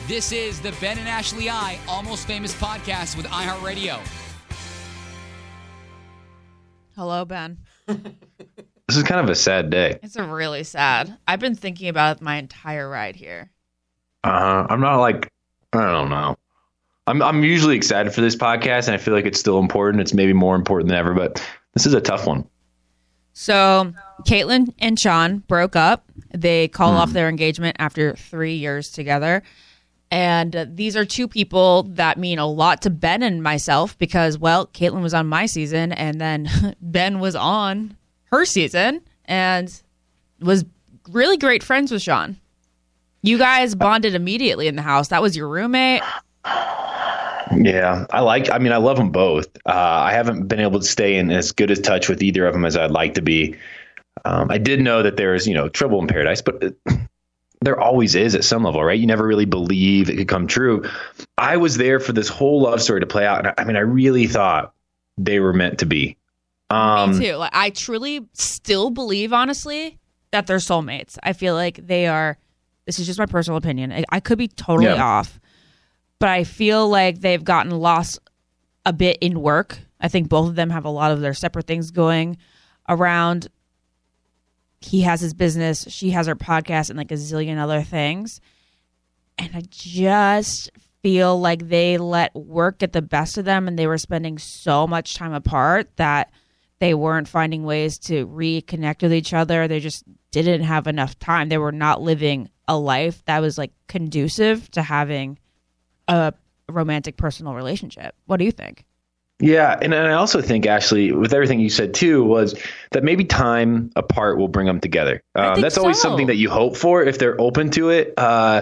This is the Ben and Ashley I Almost Famous podcast with iHeartRadio. Hello, Ben. This is kind of a sad day. It's a really sad. I've been thinking about it my entire ride here. I'm not like, I don't know. I'm usually excited for this podcast, and I feel like it's still important. It's maybe more important than ever, but this is a tough one. So Caitlyn and Sean broke up. They called off their engagement after 3 years together. And these are two people that mean a lot to Ben and myself because, well, Caitlyn was on my season and then Ben was on her season and was really great friends with Sean. You guys bonded immediately in the house. That was your roommate. Yeah, I love them both. I haven't been able to stay in as good a touch with either of them as I'd like to be. I did know that there's, trouble in paradise, but there always is at some level, right? You never really believe it could come true. I was there for this whole love story to play out. And I really thought they were meant to be. Me too. Like, I truly still believe, honestly, that they're soulmates. I feel like they are. This is just my personal opinion. I could be totally off, but I feel like they've gotten lost a bit in work. I think both of them have a lot of their separate things going around. He has his business, she has her podcast, and like a zillion other things. And I just feel like they let work get the best of them, and they were spending so much time apart that they weren't finding ways to reconnect with each other. They just didn't have enough time. They were not living a life that was like conducive to having a romantic personal relationship. What do you think? Yeah. And I also think, Ashley, with everything you said too, was that maybe time apart will bring them together. That's always something that you hope for if they're open to it.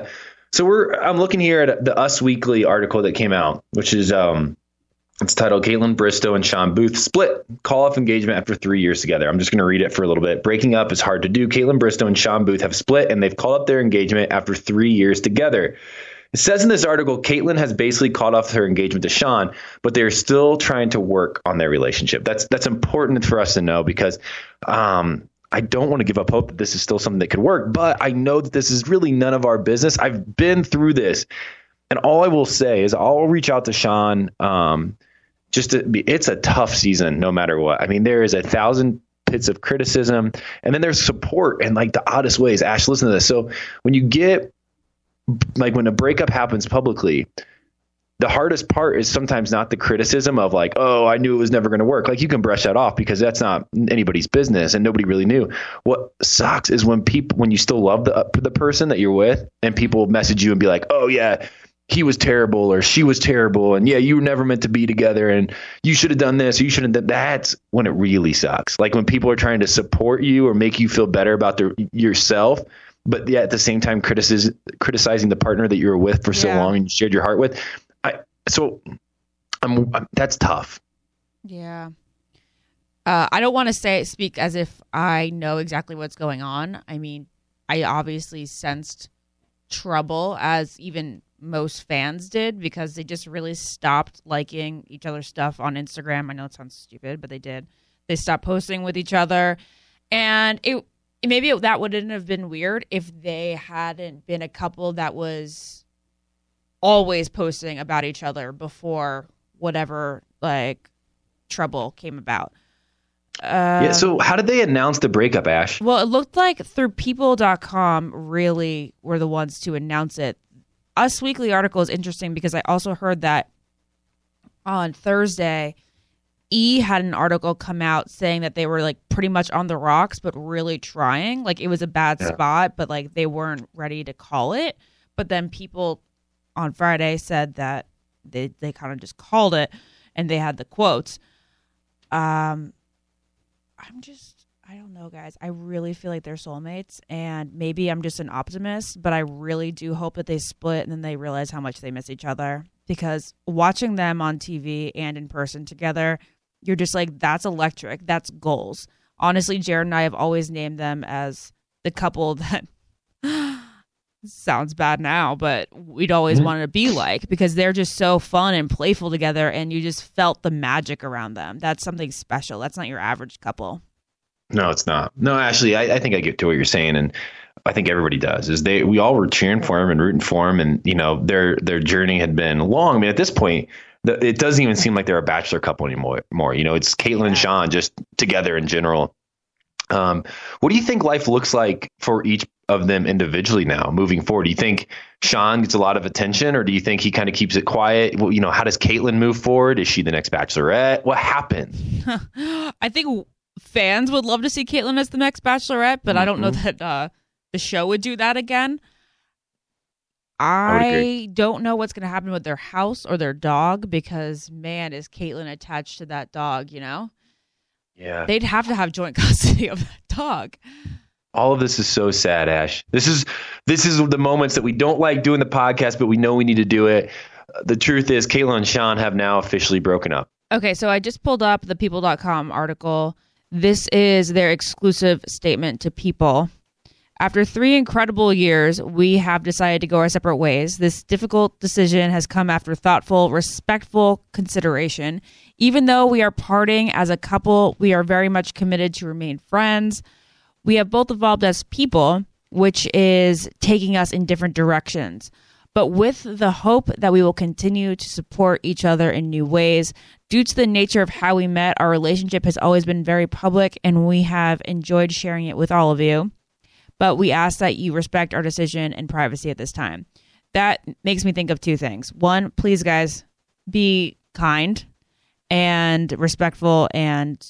I'm looking here at the Us Weekly article that came out, which is it's titled Kaitlyn Bristowe and Shawn Booth Split, Call Off Engagement After 3 years Together. I'm just going to read it for a little bit. Breaking up is hard to do. Kaitlyn Bristowe and Shawn Booth have split, and they've called up their engagement after 3 years together. It says in this article, Caitlyn has basically called off her engagement to Shawn, but they're still trying to work on their relationship. That's important for us to know because I don't want to give up hope that this is still something that could work, but I know that this is really none of our business. I've been through this, and all I will say is I'll reach out to Shawn. It's a tough season no matter what. I mean, there is 1,000 pits of criticism, and then there's support in like the oddest ways. Ash, listen to this. So when when a breakup happens publicly, the hardest part is sometimes not the criticism of like, oh, I knew it was never going to work. Like you can brush that off because that's not anybody's business and nobody really knew. What sucks is when you still love the person that you're with and people message you and be like, oh yeah, he was terrible or she was terrible. And yeah, you were never meant to be together and you should have done this. Or you should have done. That's when it really sucks. Like when people are trying to support you or make you feel better about yourself, but yeah, at the same time, criticizing the partner that you were with for so long and you shared your heart with. That's tough. Yeah. I don't want to speak as if I know exactly what's going on. I mean, I obviously sensed trouble as even most fans did because they just really stopped liking each other's stuff on Instagram. I know it sounds stupid, but they did. They stopped posting with each other. And that wouldn't have been weird if they hadn't been a couple that was always posting about each other before whatever like trouble came about. So how did they announce the breakup, Ash? Well, it looked like through people.com really were the ones to announce it. Us Weekly article is interesting because I also heard that on Thursday, E! had an article come out saying that they were like pretty much on the rocks, but really trying. Like it was a bad spot, but like they weren't ready to call it. But then people on Friday said that they kind of just called it and they had the quotes. I don't know, guys. I really feel like they're soulmates, and maybe I'm just an optimist, but I really do hope that they split and then they realize how much they miss each other, because watching them on TV and in person together, you're just like, that's electric. That's goals. Honestly, Jared and I have always named them as the couple that sounds bad now, but we'd always wanted to be like, because they're just so fun and playful together, and you just felt the magic around them. That's something special. That's not your average couple. No, it's not. No, actually, I think I get to what you're saying. And I think everybody does, is we all were cheering for him and rooting for him. And, their journey had been long. I mean, at this point, it doesn't even seem like they're a bachelor couple anymore. It's Kaitlyn and Sean just together in general. What do you think life looks like for each of them individually now moving forward? Do you think Sean gets a lot of attention, or do you think he kind of keeps it quiet? Well, how does Kaitlyn move forward? Is she the next bachelorette? What happens? I think fans would love to see Kaitlyn as the next bachelorette, but I don't know that the show would do that again. I don't know what's going to happen with their house or their dog, because, man, is Kaitlyn attached to that dog, Yeah. They'd have to have joint custody of that dog. All of this is so sad, Ash. This is the moments that we don't like doing the podcast, but we know we need to do it. The truth is, Kaitlyn and Sean have now officially broken up. Okay, so I just pulled up the People.com article. This is their exclusive statement to People. After 3 incredible years, we have decided to go our separate ways. This difficult decision has come after thoughtful, respectful consideration. Even though we are parting as a couple, we are very much committed to remain friends. We have both evolved as people, which is taking us in different directions, but with the hope that we will continue to support each other in new ways. Due to the nature of how we met, our relationship has always been very public, and we have enjoyed sharing it with all of you. But we ask that you respect our decision and privacy at this time. That makes me think of 2 things. One, please, guys, be kind and respectful, and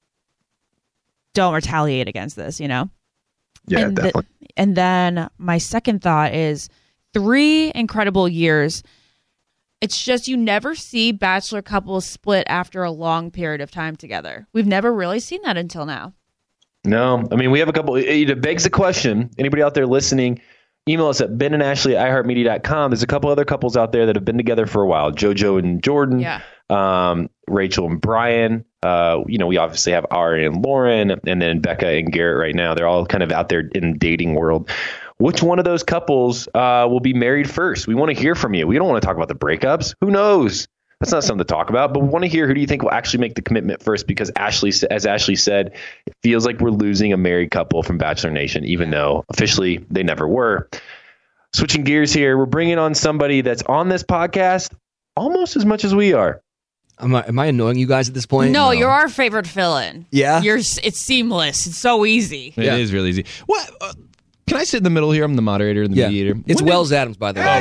don't retaliate against this, Yeah, definitely. And then my second thought is 3 incredible years. It's just, you never see bachelor couples split after a long period of time together. We've never really seen that until now. No, I mean, we have a couple. It begs the question. Anybody out there listening, email us at benandashley@iheartmedia.com. There's a couple other couples out there that have been together for a while. JoJo and Jordan, Rachel and Brian. We obviously have Ari and Lauren, and then Becca and Garrett right now. They're all kind of out there in the dating world. Which one of those couples will be married first? We want to hear from you. We don't want to talk about the breakups. Who knows? That's not something to talk about, but we want to hear, who do you think will actually make the commitment first? Because as Ashley said, it feels like we're losing a married couple from Bachelor Nation, even though officially they never were. Switching gears here, we're bringing on somebody that's on this podcast almost as much as we are. Am I annoying you guys at this point? No, you're our favorite fill-in. Yeah? It's seamless. It's so easy. It is really easy. What? Can I sit in the middle here? I'm the moderator and the mediator. It's Wells Adams, by the way.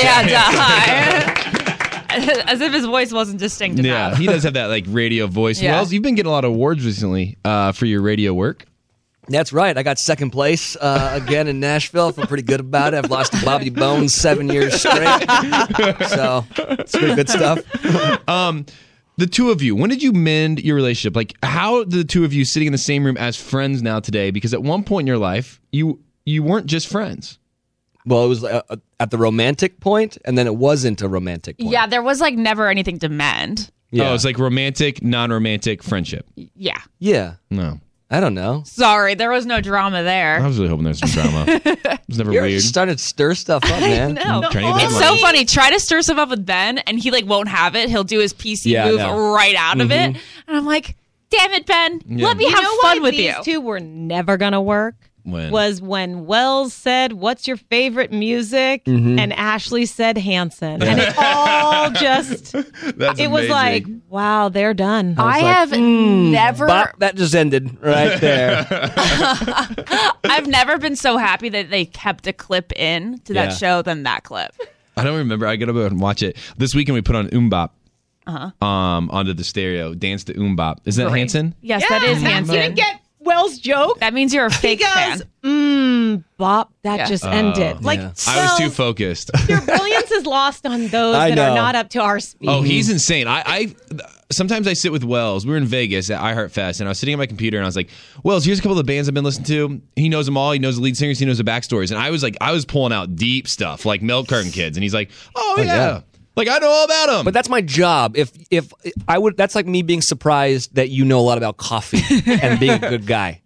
As if his voice wasn't distinct enough. Yeah, he does have that radio voice. Yeah. Wells, you've been getting a lot of awards recently for your radio work. That's right. I got second place again in Nashville. I feel pretty good about it. I've lost to Bobby Bones 7 years straight. So it's pretty good stuff. The 2 of you, when did you mend your relationship? How the 2 of you sitting in the same room as friends now today? Because at one point in your life, you weren't just friends. Well, it was at the romantic point, and then it wasn't a romantic point. Yeah, there was never anything to mend. Yeah. Oh, it's romantic, non-romantic friendship. Yeah. Yeah. No. I don't know. Sorry, there was no drama there. I was really hoping there was some drama. It was never weird. You're starting to stir stuff up, man. No. It's so funny. Try to stir stuff up with Ben, and he won't have it. He'll do his PC move right out of it. And I'm like, damn it, Ben. Let me have fun with you. These 2 were never going to work. Was when Wells said, "What's your favorite music?" And Ashley said Hanson, and it all just it was like, wow, they're done. I have never that just ended right there. I've never been so happy that they kept a clip in to that show than that clip. I don't remember. I gotta go and watch it. This weekend we put on Bop. Onto the stereo. Dance to Bop. Is that Hanson? Yes, that is Hanson. You didn't get Wells' joke? That means you're a fake fan. Bop, that just ended. I was too focused. Your brilliance is lost on those that are not up to our speed. Oh, he's insane. I sometimes I sit with Wells. We were in Vegas at iHeartFest, and I was sitting at my computer, and I was like, Wells, here's a couple of the bands I've been listening to. He knows them all. He knows the lead singers. He knows the backstories. And I was pulling out deep stuff, like Milk Carton Kids. And he's like, oh, yeah. I know all about them. But that's my job. If I would, that's like me being surprised that you know a lot about coffee and being a good guy.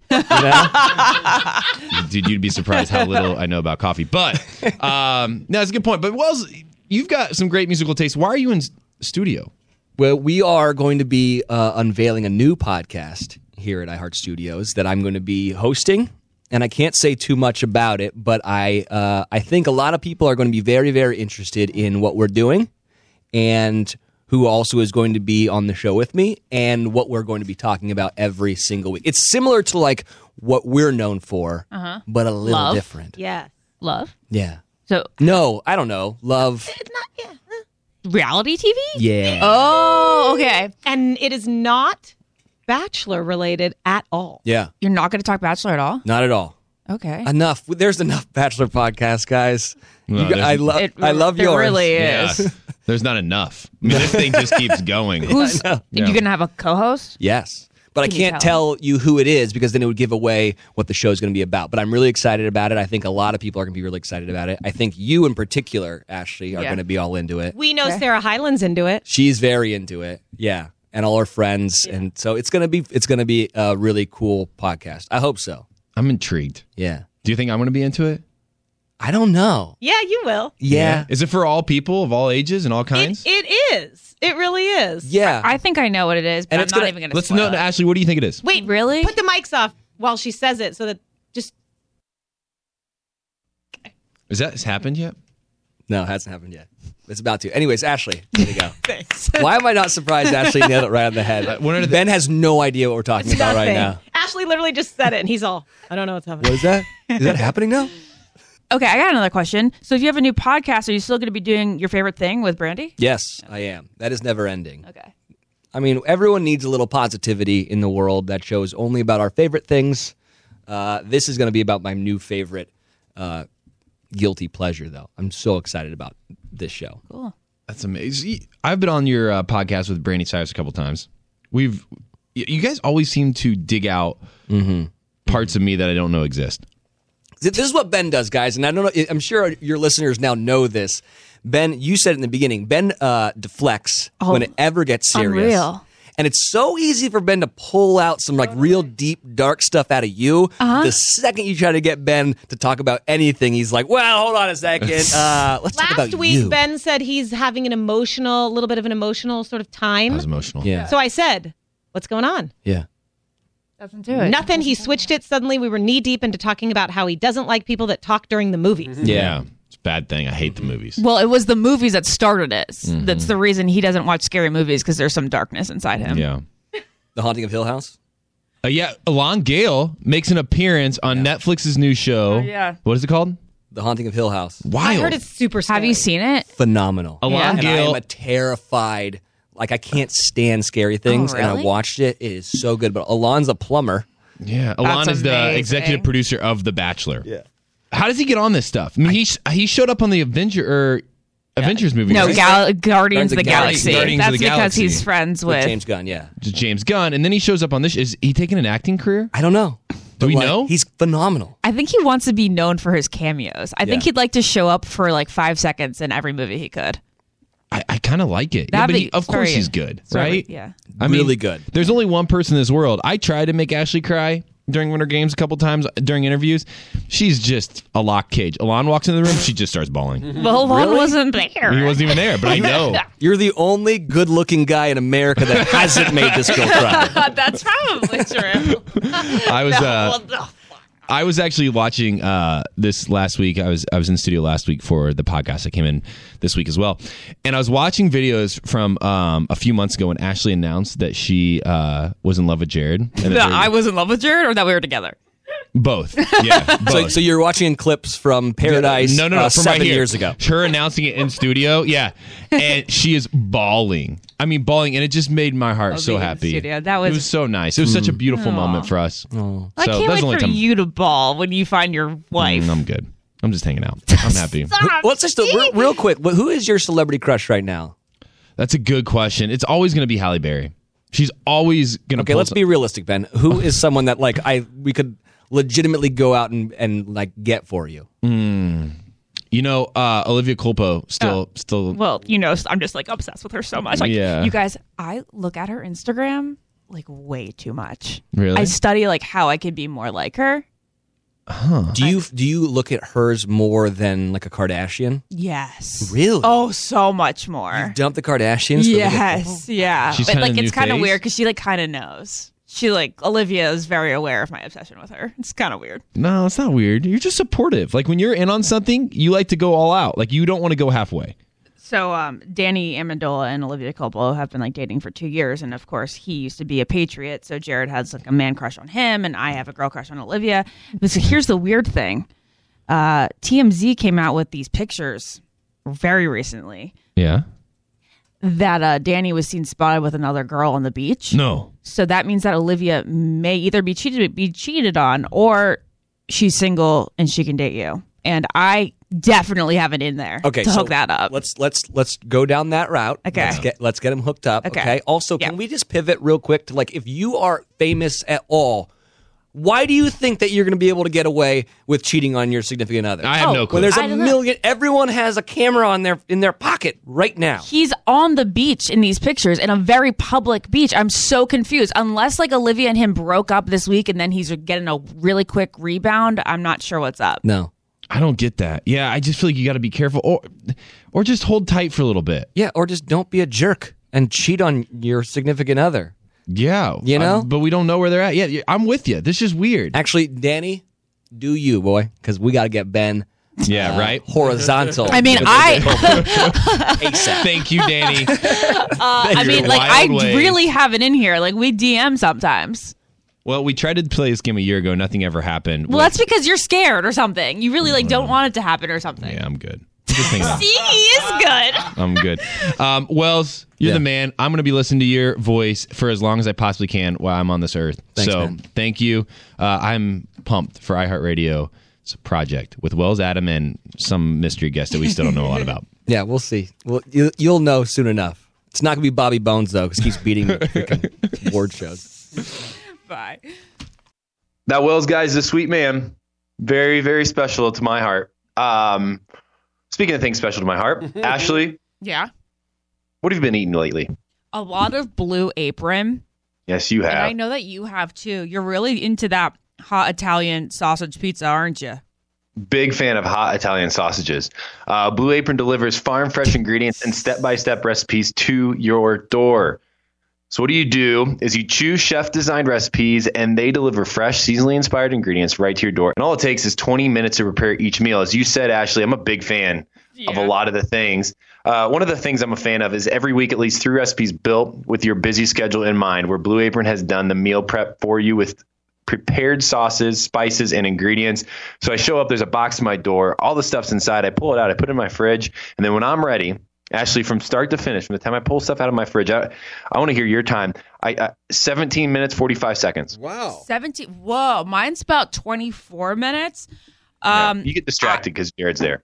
Dude, you'd be surprised how little I know about coffee. But no, that's a good point. But Wells, you've got some great musical taste. Why are you in studio? Well, we are going to be unveiling a new podcast here at iHeart Studios that I'm going to be hosting. and I can't say too much about it, but I think a lot of people are going to be very, very interested in what we're doing, and who also is going to be on the show with me, and what we're going to be talking about every single week. It's similar to like what we're known for, but a little different. Yeah. Love? Yeah. So No, I don't know. Love. It's not, reality TV? Yeah. Oh, okay. And it is not Bachelor related at all. Yeah. You're not going to talk Bachelor at all? Not at all. Okay. Enough. There's enough Bachelor podcasts, guys. No, I love There yours. really Yeah. is. There's not enough. I mean, this thing just keeps going. Who's Yeah. you going to have a co-host? Yes. But Can I you can't tell you who it is because then it would give away what the show is going to be about. But I'm really excited about it. I think a lot of people are going to be really excited about it. I think you in particular, Ashley, are Yeah. going to be all into it. We know Sarah Hyland's into it. She's very into it. Yeah. And all her friends. Yeah. And so it's going to be a really cool podcast. I hope so. I'm intrigued. Yeah. Do you think I'm going to be into it? I don't know. Yeah, you will. Yeah. Is it for all people of all ages and all kinds? It is. It really is. Yeah. I think I know what it is, but And I'm it's not gonna- even going to Let's spoil know, it. Ashley, what do you think it is? Wait, Really? Put the mics off while she says it so that just. Has that happened yet? No, it hasn't happened yet. It's about to. Anyways, Ashley, there you go. Thanks. Why am I not surprised Ashley nailed it right on the head? Ben has no idea what we're talking about right now. Ashley literally just said it, and he's all, I don't know what's happening. What is that? Is that happening now? Okay, I got another question. So if you have a new podcast, are you still going to be doing your favorite thing with Brandy? Yes, I am. That is never ending. Okay. I mean, everyone needs a little positivity in the world. That show is only about our favorite things. This is going to be about my new favorite guilty pleasure, though. I'm so excited about this show. Cool. That's amazing. I've been on your podcast with Brandy Cyrus a couple times. You guys always seem to dig out parts of me that I don't know exist. This is what Ben does, guys, and I don't know. I'm sure your listeners now know this. Ben, you said it in the beginning. Ben deflects when it ever gets serious. Unreal. And it's so easy for Ben to pull out some like real deep, dark stuff out of you. The second you try to get Ben to talk about anything, he's like, well, hold on a second. Let's talk about Last week, you. Ben said he's having a little bit of an emotional sort of time. I was emotional. Yeah. So I said, what's going on? Yeah. Doesn't do it. Nothing. He switched it. Suddenly we were knee deep into talking about how he doesn't like people that talk during the movies. Yeah. It's a bad thing. I hate the movies. Well, it was the movies that started it. That's the reason he doesn't watch scary movies, because there's some darkness inside him. Yeah. The Haunting of Hill House? Yeah. Alon Gale makes an appearance on Netflix's new show. yeah. What is it called? The Haunting of Hill House. Wild. I heard it's super scary. Have you seen it? Phenomenal. Alon And I Gale. am a terrified, like I can't stand scary things, and I really? watched it. It is so good. But Alon's a plumber. Yeah. Alon That's is the amazing. executive producer of The Bachelor. Yeah. How does he get on this stuff? I mean, he showed up on the Avengers movie. No, right? Guardians of the Galaxy. Guardians of That's the because Galaxy. he's friends With with. James Gunn, yeah. James Gunn, and then he shows up on this. Is he taking an acting career? I don't know. Do we But, like, know? He's phenomenal. I think he wants to be known for his cameos. I think Yeah. he'd like to show up for like 5 seconds in every movie he could. I kind of like it. Yeah, That'd but be- of course sorry. he's good, Sorry, right? yeah. I mean, Really good. There's only one person in this world. I tried to make Ashley cry during Winter Games a couple times during interviews. She's just a lock cage. Alon walks in the room, she just starts bawling. Well, Alon wasn't there. He wasn't even there, but I know. You're the only good-looking guy in America that hasn't made this girl cry. That's probably true. I was actually watching this last week. I was in the studio last week for the podcast. I came in this week as well, and I was watching videos from a few months ago when Ashley announced that she was in love with Jared. And that That I was in love with Jared, or that we were together. both. Yeah, both. So you're watching clips from Paradise No, from 7 right here. years ago. Her announcing it in studio, yeah, and she is bawling. I mean, bawling, and it just made my heart so being in the happy. studio. That it was- was so nice. It was such a beautiful moment for us. I So can't that's wait the only for time- you to ball when you find your wife. I'm good. I'm just hanging out. I'm happy. What's just real quick? Who is your celebrity crush right now? That's a good question. It's always going to be Halle Berry. She's always going to. Okay, let's be realistic, Ben. Who is someone that like we could legitimately go out and like get for you? You know, Olivia Culpo still. Well, you know, I'm just like obsessed with her so much. Like, Yeah. you guys, I look at her Instagram like way too much. Really? I study like how I could be more like her. Do you look at hers more than like a Kardashian? Yes. Really? Oh, so much more. Dump the Kardashians. Yes. Yeah. She's But kinda like new it's kind of phase? weird because she like kind of knows. Olivia is very aware of my obsession with her. It's kind of weird. No, it's not weird. You're just supportive. Like when you're in on something, you like to go all out. Like you don't want to go halfway. So Danny Amendola and Olivia Culpo have been dating for 2 years, and of course he used to be a Patriot, so Jared has a man crush on him, and I have a girl crush on Olivia. But so here's the weird thing: TMZ came out with these pictures very recently. Yeah. That Danny was seen spotted with another girl on the beach. No. So that means that Olivia may either be cheated on, or she's single and she can date you. And I definitely have it in there to hook that up. Let's go down that route. Okay. Let's get him hooked up. Okay. Also, can we just pivot real quick to if you are famous at all, why do you think that you're going to be able to get away with cheating on your significant other? I have no clue. When there's a million, everyone has a camera in their pocket right now. He's on the beach in these pictures, in a very public beach. I'm so confused. Unless Olivia and him broke up this week and then he's getting a really quick rebound, I'm not sure what's up. No. I don't get that. Yeah, I just feel like you got to be careful, or just hold tight for a little bit. Yeah, or just don't be a jerk and cheat on your significant other. Yeah, but we don't know where they're at. Yeah, I'm with you. This is weird. Actually, Danny, do you, boy? Because we got to get Ben. Yeah, right. Horizontal. I mean, ASAP. Thank you, Danny. I really have it in here. We DM sometimes. Well, we tried to play this game a year ago. Nothing ever happened. Well, that's because you're scared or something. You really don't want it to happen or something. Yeah, I'm good. Just hang on. See, he's good. I'm good. Wells, you're the man. I'm going to be listening to your voice for as long as I possibly can while I'm on this earth. Thanks, so man. Thank you. I'm pumped for iHeartRadio. It's a project with Wells Adam and some mystery guest that we still don't know a lot about. Yeah, we'll see. Well, you'll know soon enough. It's not going to be Bobby Bones, though, because he keeps beating the freaking award shows. Bye. That Wells guy is a sweet man. Very, very special to my heart. Speaking of things special to my heart, Ashley. Yeah. What have you been eating lately? A lot of Blue Apron. Yes, you have. And I know that you have too. You're really into that hot Italian sausage pizza, aren't you? Big fan of hot Italian sausages. Blue Apron delivers farm fresh ingredients and step-by-step recipes to your door. So what you do is you choose chef-designed recipes, and they deliver fresh, seasonally inspired ingredients right to your door. And all it takes is 20 minutes to prepare each meal. As you said, Ashley, I'm a big fan of a lot of the things. One of the things I'm a fan of is every week at least 3 recipes built with your busy schedule in mind, where Blue Apron has done the meal prep for you with prepared sauces, spices, and ingredients. So I show up, there's a box to my door, all the stuff's inside, I pull it out, I put it in my fridge, and then when I'm ready, Ashley, from start to finish, from the time I pull stuff out of my fridge, I want to hear your time. 17 minutes, 45 seconds. Wow. 17. Whoa, mine's about 24 minutes. You get distracted because Jared's there.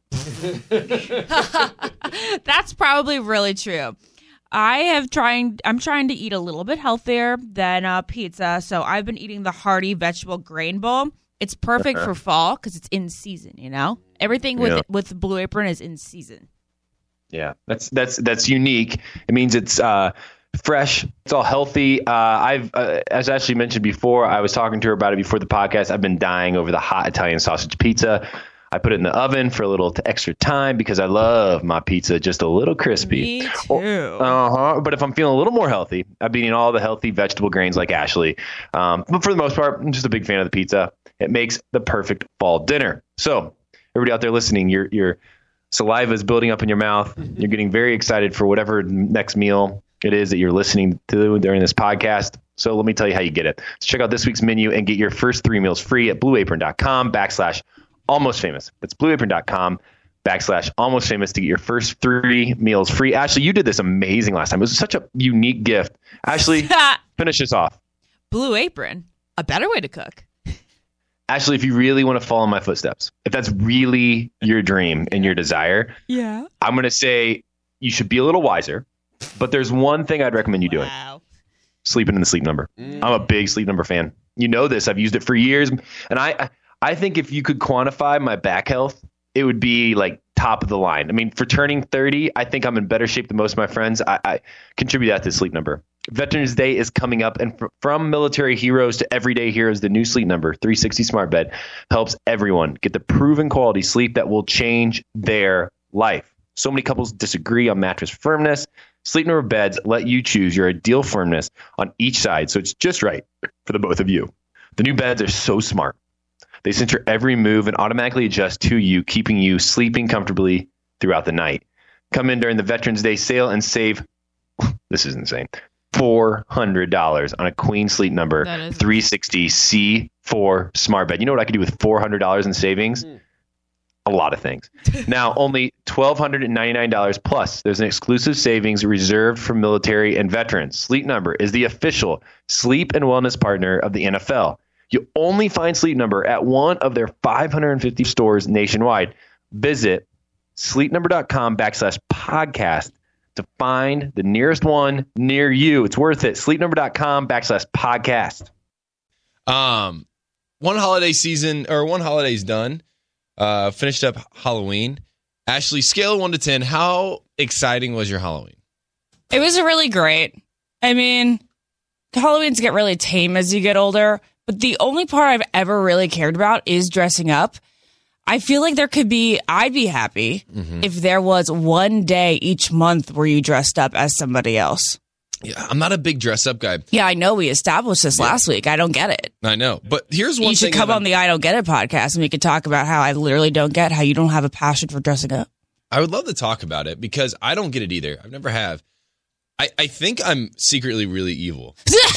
That's probably really true. I'm trying to eat a little bit healthier than pizza, so I've been eating the hearty vegetable grain bowl. It's perfect for fall because it's in season. Everything with Blue Apron is in season. Yeah, that's unique. It means it's fresh. It's all healthy. I've, as Ashley mentioned before, I was talking to her about it before the podcast. I've been dying over the hot Italian sausage pizza. I put it in the oven for a little extra time because I love my pizza just a little crispy. Me too. But if I'm feeling a little more healthy, I've been eating all the healthy vegetable grains like Ashley. But for the most part, I'm just a big fan of the pizza. It makes the perfect fall dinner. So everybody out there listening, your saliva is building up in your mouth. You're getting very excited for whatever next meal it is that you're listening to during this podcast. So let me tell you how you get it. So check out this week's menu and get your first 3 meals free at blueapron.com/almostfamous. That's blueapron.com/almostfamous to get your first 3 meals free. Ashley, you did this amazing last time. It was such a unique gift. Ashley, finish this off. Blue Apron, a better way to cook. Ashley, if you really want to follow in my footsteps, if that's really your dream and your desire, I'm going to say you should be a little wiser. But there's one thing I'd recommend you doing. Wow. Sleeping in the Sleep Number. I'm a big Sleep Number fan. You know this. I've used it for years. And I think if you could quantify my back health, it would be like top of the line. I mean, for turning 30, I think I'm in better shape than most of my friends. I contribute that to Sleep Number. Veterans Day is coming up, and from military heroes to everyday heroes, the new Sleep Number 360 Smart Bed helps everyone get the proven quality sleep that will change their life. So many couples disagree on mattress firmness. Sleep Number beds let you choose your ideal firmness on each side, so it's just right for the both of you. The new beds are so smart. They sense your every move and automatically adjust to you, keeping you sleeping comfortably throughout the night. Come in during the Veterans Day sale and save, this is insane, $400 on a Queen Sleep Number 360 C4 smart bed. You know what I could do with $400 in savings? A lot of things. Now, only $1,299 plus. There's an exclusive savings reserved for military and veterans. Sleep Number is the official sleep and wellness partner of the NFL. You only find Sleep Number at one of their 550 stores nationwide. Visit sleepnumber.com/podcast to find the nearest one near you. It's worth it. sleepnumber.com/podcast. One holiday's done. Finished up Halloween. Ashley, scale of 1 to 10, how exciting was your Halloween? It was really great. I mean, Halloweens get really tame as you get older, but the only part I've ever really cared about is dressing up. I feel like I'd be happy if there was one day each month where you dressed up as somebody else. Yeah, I'm not a big dress up guy. Yeah, I know we established this last week. I don't get it. I know. But here's one thing. You should come on the I Don't Get It podcast and we could talk about how I literally don't get how you don't have a passion for dressing up. I would love to talk about it because I don't get it either. I've never have. I think I'm secretly really evil.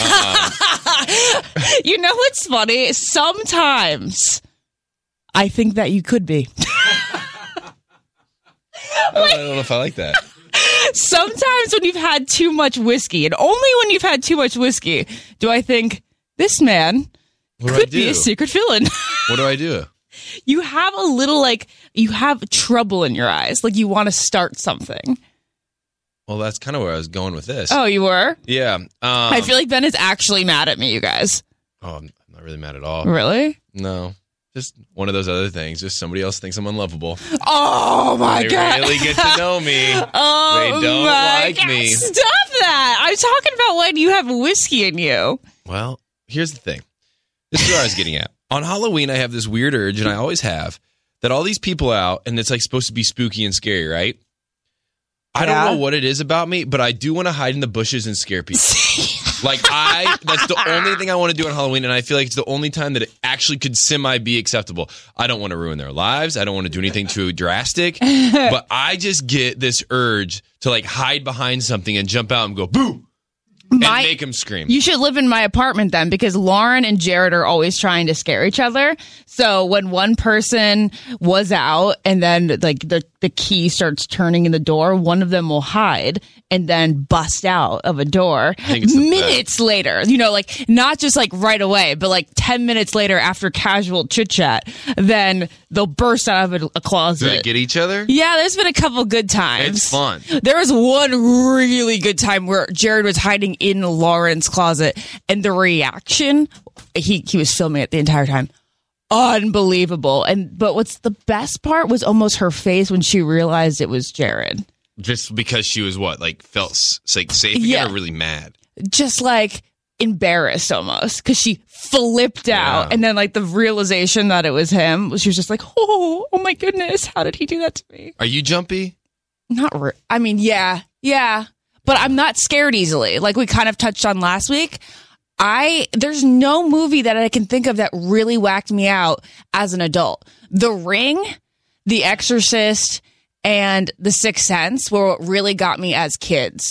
You know what's funny? Sometimes I think that you could be. I don't know if I like that. Sometimes when you've had too much whiskey, and only when you've had too much whiskey, do I think this man could be a secret villain. What do I do? You have a little, you have trouble in your eyes. Like you want to start something. Well, that's kind of where I was going with this. Oh, you were? Yeah. I feel like Ben is actually mad at me, you guys. Oh, I'm not really mad at all. Really? No. Just one of those other things. Just somebody else thinks I'm unlovable. Oh, my God. They really get to know me. Oh, they don't like God. me. Stop that. I'm talking about when you have whiskey in you. Well, here's the thing. This is where I was getting at. On Halloween, I have this weird urge, and I always have, that all these people out, and it's supposed to be spooky and scary, right? I don't know what it is about me, but I do want to hide in the bushes and scare people. That's the only thing I want to do on Halloween, and I feel like it's the only time that it actually could be acceptable. I don't want to ruin their lives. I don't want to do anything too drastic, but I just get this urge to hide behind something and jump out and go, boo! And make them scream. You should live in my apartment then, because Lauren and Jared are always trying to scare each other. So when one person was out and then the key starts turning in the door, one of them will hide and then bust out of a door minutes later. Not just right away, but 10 minutes later after casual chit chat, then they'll burst out of a closet. Do they get each other? Yeah, there's been a couple good times. It's fun. There was one really good time where Jared was hiding in Lauren's closet, and the reaction, he was filming it the entire time. Unbelievable. But what's the best part was almost her face when she realized it was Jared. Just because she was felt safe again, or really mad? Just embarrassed almost, because she flipped out, and then the realization that it was him, she was just oh my goodness, how did he do that to me? Are you jumpy? Not really. I mean, yeah, but I'm not scared easily. Like we kind of touched on last week. There's no movie that I can think of that really whacked me out as an adult. The Ring, The Exorcist, and The Sixth Sense were what really got me as a kid.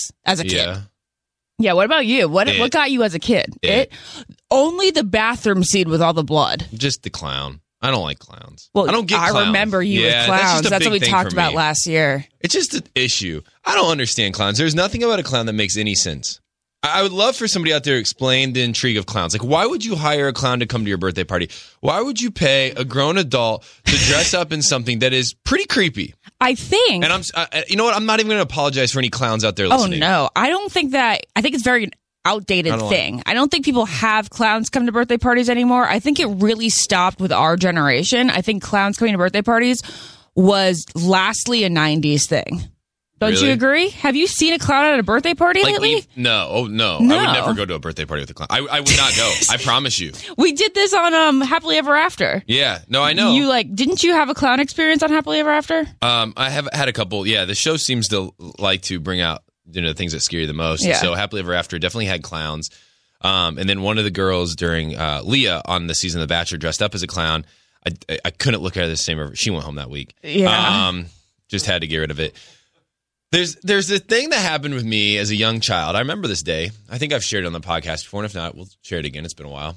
Yeah, what about you? What got you as a kid? It? Only the bathroom scene with all the blood. Just the clown. I don't like clowns. Well, I don't get clowns. I remember you with clowns. That's what we talked about last year. It's just an issue. I don't understand clowns. There's nothing about a clown that makes any sense. I would love for somebody out there to explain the intrigue of clowns. Why would you hire a clown to come to your birthday party? Why would you pay a grown adult to dress up in something that is pretty creepy? I think. And you know what? I'm not even going to apologize for any clowns out there listening. Oh, no. I don't think that. I think it's very outdated thing. I don't think people have clowns come to birthday parties anymore. I think it really stopped with our generation. I think clowns coming to birthday parties was lastly a 90s thing. Don't Really? you agree? Have you seen a clown at a birthday party lately? No. Oh, no. No. I would never go to a birthday party with a clown. I would not go. I promise you. We did this on Happily Ever After. Yeah. No, I know. Didn't you have a clown experience on Happily Ever After? I have had a couple. Yeah, the show seems to like to bring out the things that scare you the most. Yeah. So Happily Ever After definitely had clowns. And then one of the girls during Leah on the season of The Bachelor dressed up as a clown. I couldn't look at her the same. She went home that week. Yeah. Just had to get rid of it. There's a thing that happened with me as a young child. I remember this day. I think I've shared it on the podcast before, and if not, we'll share it again. It's been a while.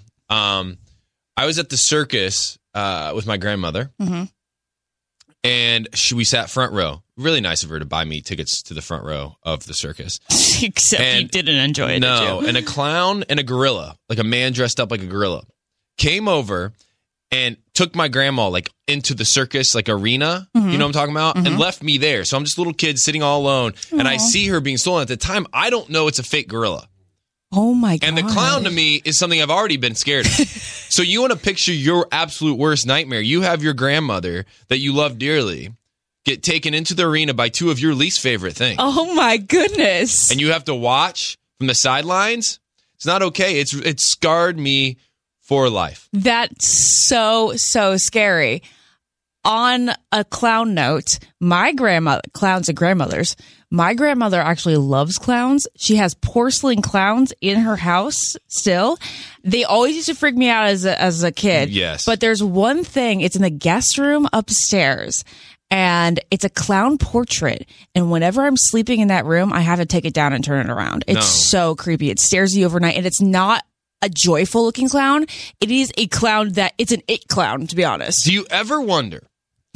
I was at the circus with my grandmother, and we sat front row. Really nice of her to buy me tickets to the front row of the circus. Except you didn't enjoy it, did you? And a clown and a gorilla, like a man dressed up like a gorilla, came over and took my grandma like into the circus like arena, you know what I'm talking about, and left me there. So I'm just a little kid sitting all alone, and I see her being stolen. At the time, I don't know it's a fake gorilla. Oh my God. And the clown to me is something I've already been scared of. So you want to picture your absolute worst nightmare. You have your grandmother that you love dearly get taken into the arena by two of your least favorite things. Oh my goodness. And you have to watch from the sidelines. It's not okay. It scarred me for life. That's so scary. On a clown note, clowns and grandmothers, my grandmother actually loves clowns. She has porcelain clowns in her house still. They always used to freak me out as a kid. Yes. But there's one thing, it's in the guest room upstairs. And it's a clown portrait. And whenever I'm sleeping in that room, I have to take it down and turn it around. It's so creepy. It stares at you overnight. And it's not a joyful looking clown. It is a clown it's an it clown, to be honest. Do you ever wonder,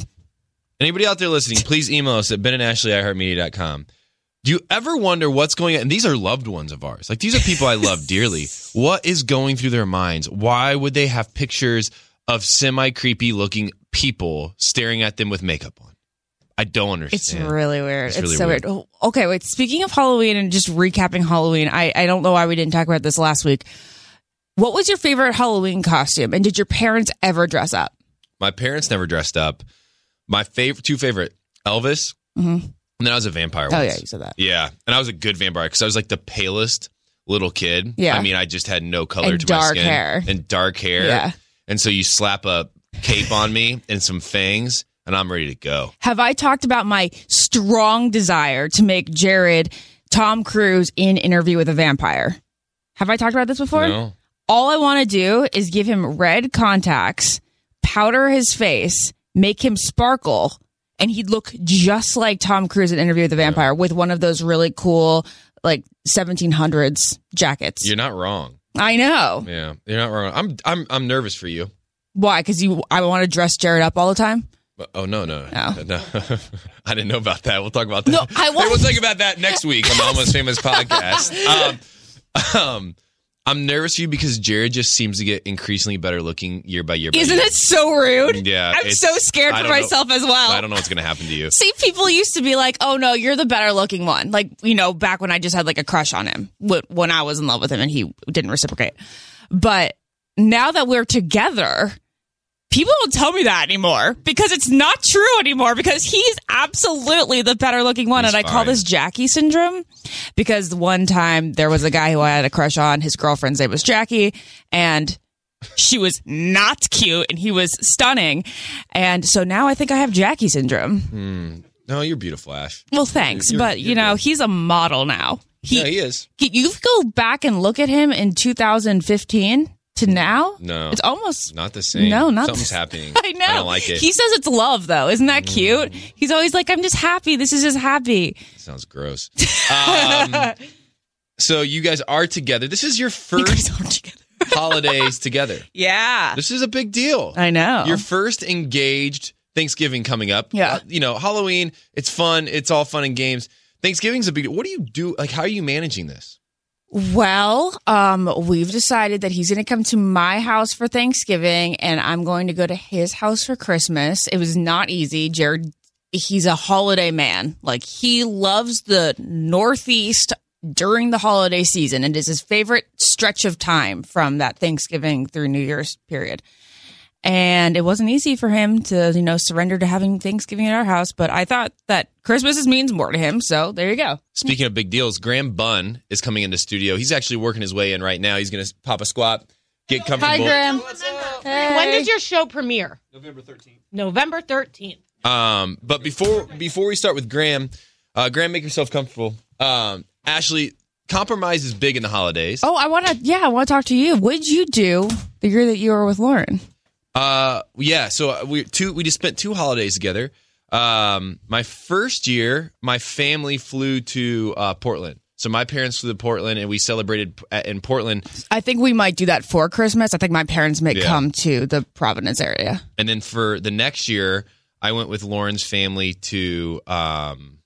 anybody out there listening, please email us at benandashley@iheartmedia.com. Do you ever wonder what's going on? And these are loved ones of ours. Like, these are people I love dearly. What is going through their minds? Why would they have pictures of semi-creepy looking people staring at them with makeup on? I don't understand. It's really weird. It's really so weird. Oh, okay, wait. Speaking of Halloween and just recapping Halloween, I don't know why we didn't talk about this last week. What was your favorite Halloween costume? And did your parents ever dress up? My parents never dressed up. My two favorite, Elvis, and then I was a vampire once. Oh, yeah, you said that. Yeah, and I was a good vampire because I was like the palest little kid. Yeah. I mean, I just had no color and to my skin. Hair. And dark hair. Yeah. And so you slap a cape on me and some fangs, and I'm ready to go. Have I talked about my strong desire to make Jared Tom Cruise in Interview with a Vampire? Have I talked about this before? No. All I want to do is give him red contacts, powder his face, make him sparkle, and he'd look just like Tom Cruise in Interview with a Vampire with one of those really cool, like 1700s jackets. You're not wrong. I know. Yeah, you're not wrong. I'm nervous for you. Why? Because I want to dress Jared up all the time? Oh, no. No. I didn't know about that. We'll talk about that. No, we'll talk about that next week on the Almost Famous podcast. I'm nervous for you because Jared just seems to get increasingly better looking year by year. Isn't it so rude? Yeah. I'm so scared for myself as well. I don't know what's going to happen to you. See, people used to be like, oh, no, you're the better looking one. Like, back when I just had like a crush on him when I was in love with him and he didn't reciprocate. But now that we're together, people don't tell me that anymore because it's not true anymore because he's absolutely the better looking one. He's and I call this Jackie syndrome because one time there was a guy who I had a crush on. His girlfriend's name was Jackie and she was not cute and he was stunning. And so now I think I have Jackie syndrome. No, you're beautiful, Ash. Well, thanks. But, he's a model now. He is. You go back and look at him in 2015. To now? No. It's almost not the same. No, not Something's happening. I know. I don't like it. He says it's love, though. Isn't that cute? He's always like, I'm just happy. This is just happy. Sounds gross. So you guys are together. This is your first holidays together. Yeah. This is a big deal. I know. Your first engaged Thanksgiving coming up. Yeah. Halloween, it's fun. It's all fun and games. Thanksgiving's a big deal. What do you do? Like, how are you managing this? Well, we've decided that he's going to come to my house for Thanksgiving and I'm going to go to his house for Christmas. It was not easy. Jared, he's a holiday man. Like, he loves the Northeast during the holiday season and is his favorite stretch of time from that Thanksgiving through New Year's period. And it wasn't easy for him to, surrender to having Thanksgiving at our house. But I thought that Christmas means more to him. So there you go. Speaking of big deals, Graham Bunn is coming into studio. He's actually working his way in right now. He's going to pop a squat, get comfortable. Hi, Graham. Hey. When does your show premiere? November 13th. November 13th. But before we start with Graham, Graham, make yourself comfortable. Ashley, compromise is big in the holidays. Oh, I want to talk to you. What did you do the year that you were with Lauren? So we just spent 2 holidays together. My first year, my family flew to Portland. So my parents flew to Portland, and we celebrated in Portland. I think we might do that for Christmas. I think my parents may come to the Providence area. And then for the next year, I went with Lauren's family to Palm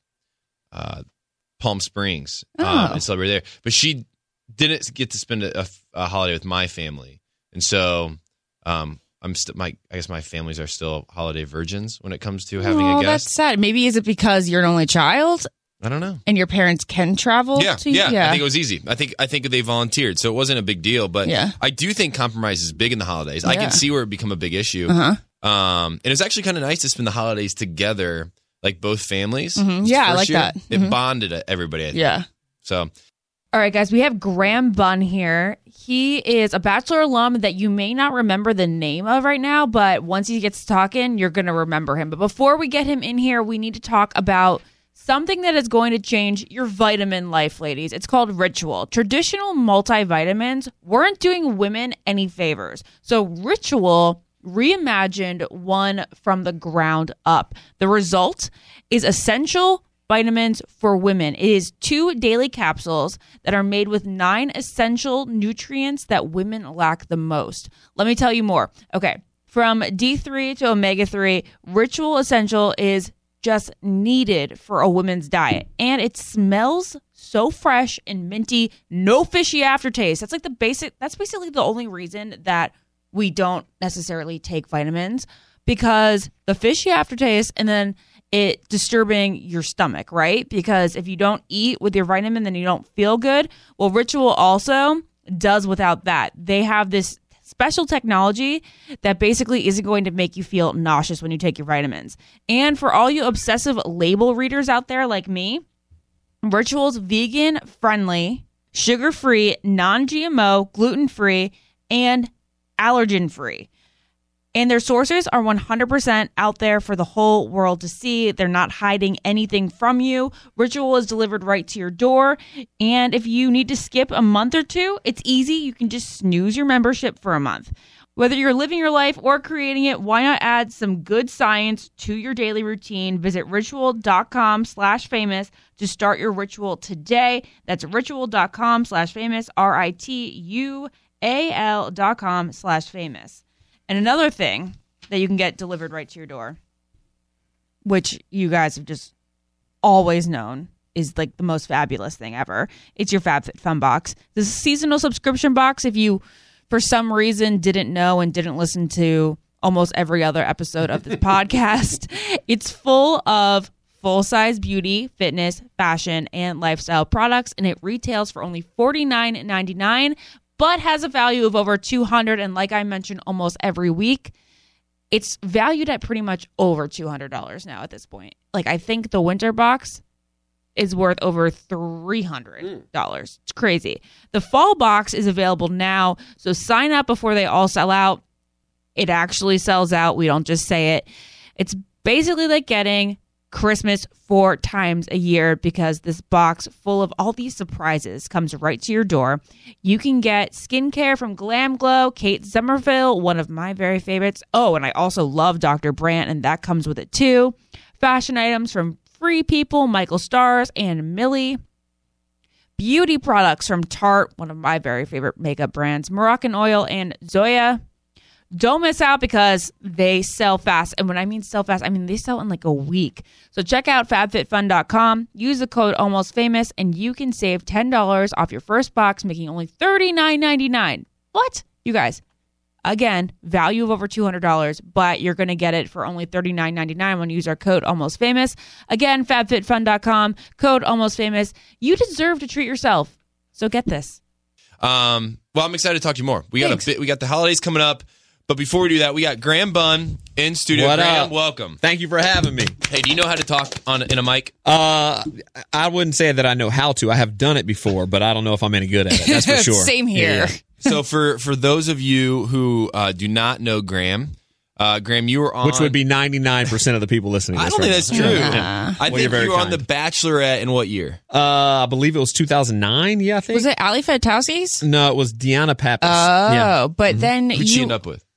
Springs and celebrated there. But she didn't get to spend a holiday with my family, and so I guess my families are still holiday virgins when it comes to having a guest. That's sad. Maybe is it because you're an only child? I don't know. And your parents can travel? Yeah. I think it was easy. I think they volunteered, so it wasn't a big deal. But I do think compromise is big in the holidays. I can see where it become a big issue. And it's actually kind of nice to spend the holidays together, like both families. Mm-hmm. Yeah, I like that. It bonded everybody, I think. Yeah. So. All right, guys, we have Graham Bunn here. He is a Bachelor alum that you may not remember the name of right now, but once he gets talking, you're going to remember him. But before we get him in here, we need to talk about something that is going to change your vitamin life, ladies. It's called Ritual. Traditional multivitamins weren't doing women any favors. So Ritual reimagined one from the ground up. The result is essential vitamins for women. It is 2 daily capsules that are made with 9 essential nutrients that women lack the most. Let me tell you more. Okay, from D3 to omega-3, Ritual Essential is just needed for a woman's diet. And it smells so fresh and minty, no fishy aftertaste. That's basically the only reason that we don't necessarily take vitamins, because the fishy aftertaste and then it disturbing your stomach, right? Because if you don't eat with your vitamin, then you don't feel good. Well, Ritual also does without that. They have this special technology that basically isn't going to make you feel nauseous when you take your vitamins. And for all you obsessive label readers out there like me, Ritual's vegan friendly, sugar-free, non-GMO, gluten-free, and allergen-free. And their sources are 100% out there for the whole world to see. They're not hiding anything from you. Ritual is delivered right to your door. And if you need to skip a month or 2, it's easy. You can just snooze your membership for a month. Whether you're living your life or creating it, why not add some good science to your daily routine? Visit ritual.com/famous to start your ritual today. That's ritual.com/famous, RITUAL.com/famous. And another thing that you can get delivered right to your door, which you guys have just always known is like the most fabulous thing ever. It's your FabFitFun box. This is a seasonal subscription box. If you, for some reason, didn't know and didn't listen to almost every other episode of this podcast, it's full of full-size beauty, fitness, fashion, and lifestyle products, and it retails for only $49.99. but has a value of over $200. And like I mentioned almost every week, it's valued at pretty much over $200 now at this point. Like, I think the winter box is worth over $300. It's crazy. The fall box is available now, so sign up before they all sell out. It actually sells out. We don't just say it. It's basically like getting Christmas 4 times a year, because this box full of all these surprises comes right to your door. You can get skincare from Glam Glow, Kate Somerville, one of my very favorites. Oh, and I also love Dr. Brandt, and that comes with it too. Fashion items from Free People, Michael Stars, and Millie. Beauty products from Tarte, one of my very favorite makeup brands, Moroccan Oil, and Zoya. Don't miss out, because they sell fast. And when I mean sell fast, I mean they sell in like a week. So check out FabFitFun.com. Use the code ALMOSTFamous, and you can save $10 off your first box, making only $39.99. What? You guys, again, value of over $200, but you're going to get it for only $39.99 when you use our code ALMOSTFamous. Again, FabFitFun.com, code ALMOSTFamous. You deserve to treat yourself. So get this. Well, I'm excited to talk to you more. We got the holidays coming up. But before we do that, we got Graham Bunn in studio. What Graham, up? welcome. Thank you for having me. Hey, do you know how to talk in a mic? I wouldn't say that I know how to. I have done it before, but I don't know if I'm any good at it. That's for sure. Same here. Yeah. So for those of you who do not know Graham, Graham, you were on... Which would be 99% of the people listening to I this don't think that's true. Yeah. I think you were on The Bachelorette in what year? I believe it was 2009, yeah, I think. Was it Ali Fantowski's? No, it was Deanna Pappas. Oh, but then Who'd she end up with?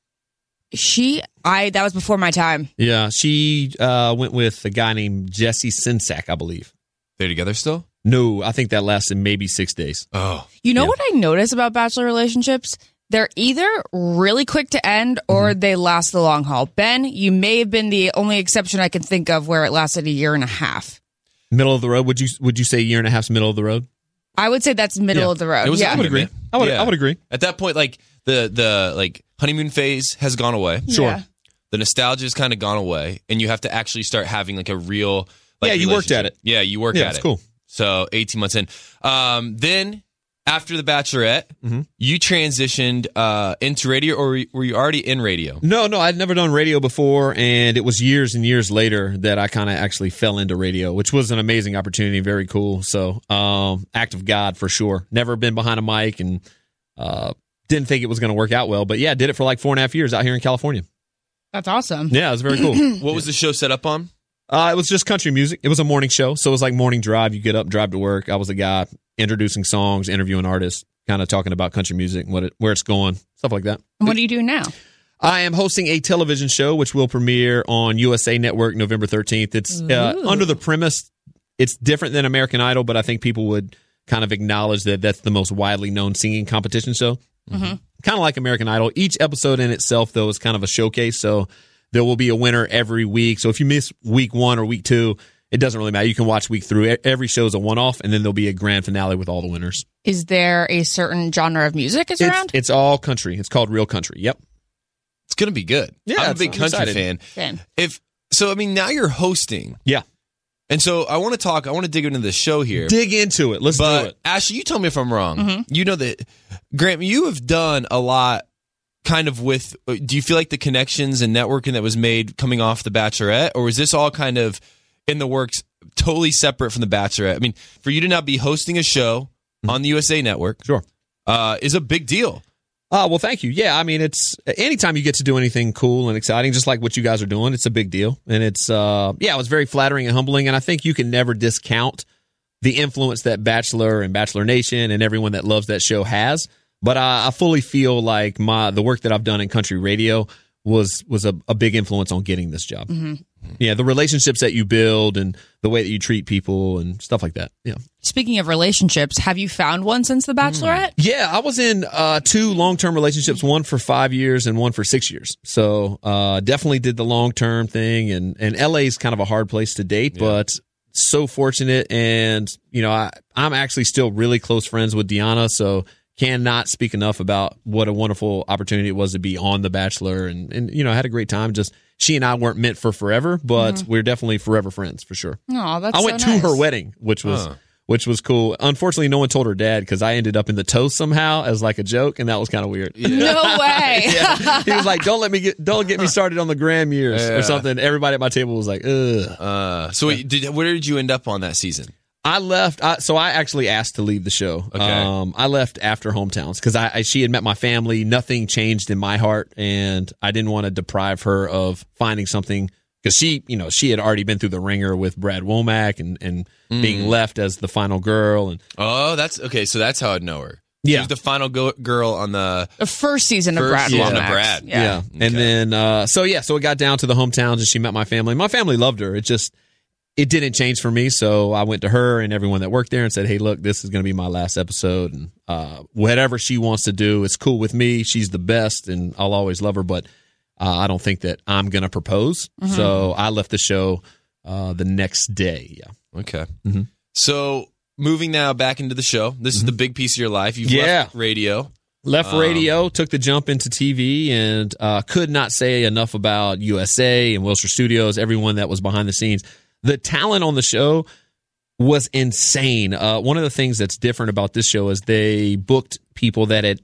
That was before my time. Yeah, she went with a guy named Jesse Sinsack, I believe. They're together still? No, I think that lasted maybe 6 days. Oh. You know what I notice about Bachelor relationships? They're either really quick to end or they last the long haul. Ben, you may have been the only exception I can think of where it lasted a year and a half. Middle of the road? Would you say a year and a half's middle of the road? I would say that's middle of the road. It was yeah. I would agree. I would agree. At that point, like the like honeymoon phase has gone away. Sure. Yeah. The nostalgia has kind of gone away, and you have to actually start having like a real You worked at it. Yeah, you work Yeah, at it's it. cool. So 18 months in. Then after The Bachelorette, you transitioned into radio, or were you already in radio? No, I'd never done radio before, and it was years and years later that I kind of actually fell into radio, which was an amazing opportunity, very cool. So, act of God for sure. Never been behind a mic, and didn't think it was going to work out well, but yeah, did it for like 4.5 years out here in California. That's awesome. Yeah, it was very cool. What was the show set up on? It was just country music. It was a morning show, so it was like morning drive. You get up, drive to work. I was the guy introducing songs, interviewing artists, kind of talking about country music, where it's going, stuff like that. And what are you doing now? I am hosting a television show, which will premiere on USA Network November 13th. It's under the premise, it's different than American Idol, but I think people would kind of acknowledge that that's the most widely known singing competition show. Kind of like American Idol. Each episode in itself, though, is kind of a showcase, so there will be a winner every week. So if you miss week 1 or week 2, it doesn't really matter. You can watch week through. Every show is a one-off, and then there'll be a grand finale with all the winners. Is there a certain genre of music is around? It's all country. It's called Real Country. Yep. It's going to be good. Yeah, I'm a big country excited. fan. Same. Now you're hosting. Yeah. And so I want to dig into the show here. Dig into it. Let's do it. Ashley, you tell me if I'm wrong. You know that, Grant, you have done a lot kind of with, do you feel like the connections and networking that was made coming off The Bachelorette, or was this all kind of in the works totally separate from The Bachelorette? I mean, for you to now be hosting a show on the USA Network Sure. Is a big deal. Well, thank you. Yeah, I mean, it's anytime you get to do anything cool and exciting, just like what you guys are doing, it's a big deal. And it's, it was very flattering and humbling. And I think you can never discount the influence that Bachelor and Bachelor Nation and everyone that loves that show has. But I fully feel like the work that I've done in country radio was a big influence on getting this job. Yeah, the relationships that you build and the way that you treat people and stuff like that. Yeah. Speaking of relationships, have you found one since The Bachelorette? Yeah, I was in 2 long-term relationships, one for 5 years and one for 6 years. So definitely did the long-term thing. And LA is kind of a hard place to date, but so fortunate. And, I'm actually still really close friends with Deanna, so cannot speak enough about what a wonderful opportunity it was to be on The Bachelor. And I had a great time. Just she and I weren't meant for forever, but we're definitely forever friends for sure. Oh, that's I went so to nice. her wedding, which was cool. Unfortunately, no one told her dad because I ended up in the toast somehow as like a joke, and that was kind of weird. No way. Yeah. He was like, "Don't get me started on the Graham years or something." Everybody at my table was like, "Ugh." So where did you end up on that season? I left. So I actually asked to leave the show. Okay. I left after Hometowns because she had met my family. Nothing changed in my heart, and I didn't want to deprive her of finding something because she had already been through the ringer with Brad Womack and being left as the final girl. And that's okay. So that's how I'd know her. Yeah. She was the final girl on the first season of Brad Womack. Brad. Yeah. Okay. And then so it got down to the Hometowns, and she met my family. My family loved her. It didn't change for me, so I went to her and everyone that worked there and said, "Hey, look, this is going to be my last episode, and whatever she wants to do, it's cool with me. She's the best, and I'll always love her, but I don't think that I'm going to propose." So I left the show the next day. Yeah. Okay. So moving now back into the show, this is the big piece of your life. You've left radio. Left radio, took the jump into TV, and could not say enough about USA and Wilshire Studios, everyone that was behind the scenes. The talent on the show was insane. One of the things that's different about this show is they booked people that had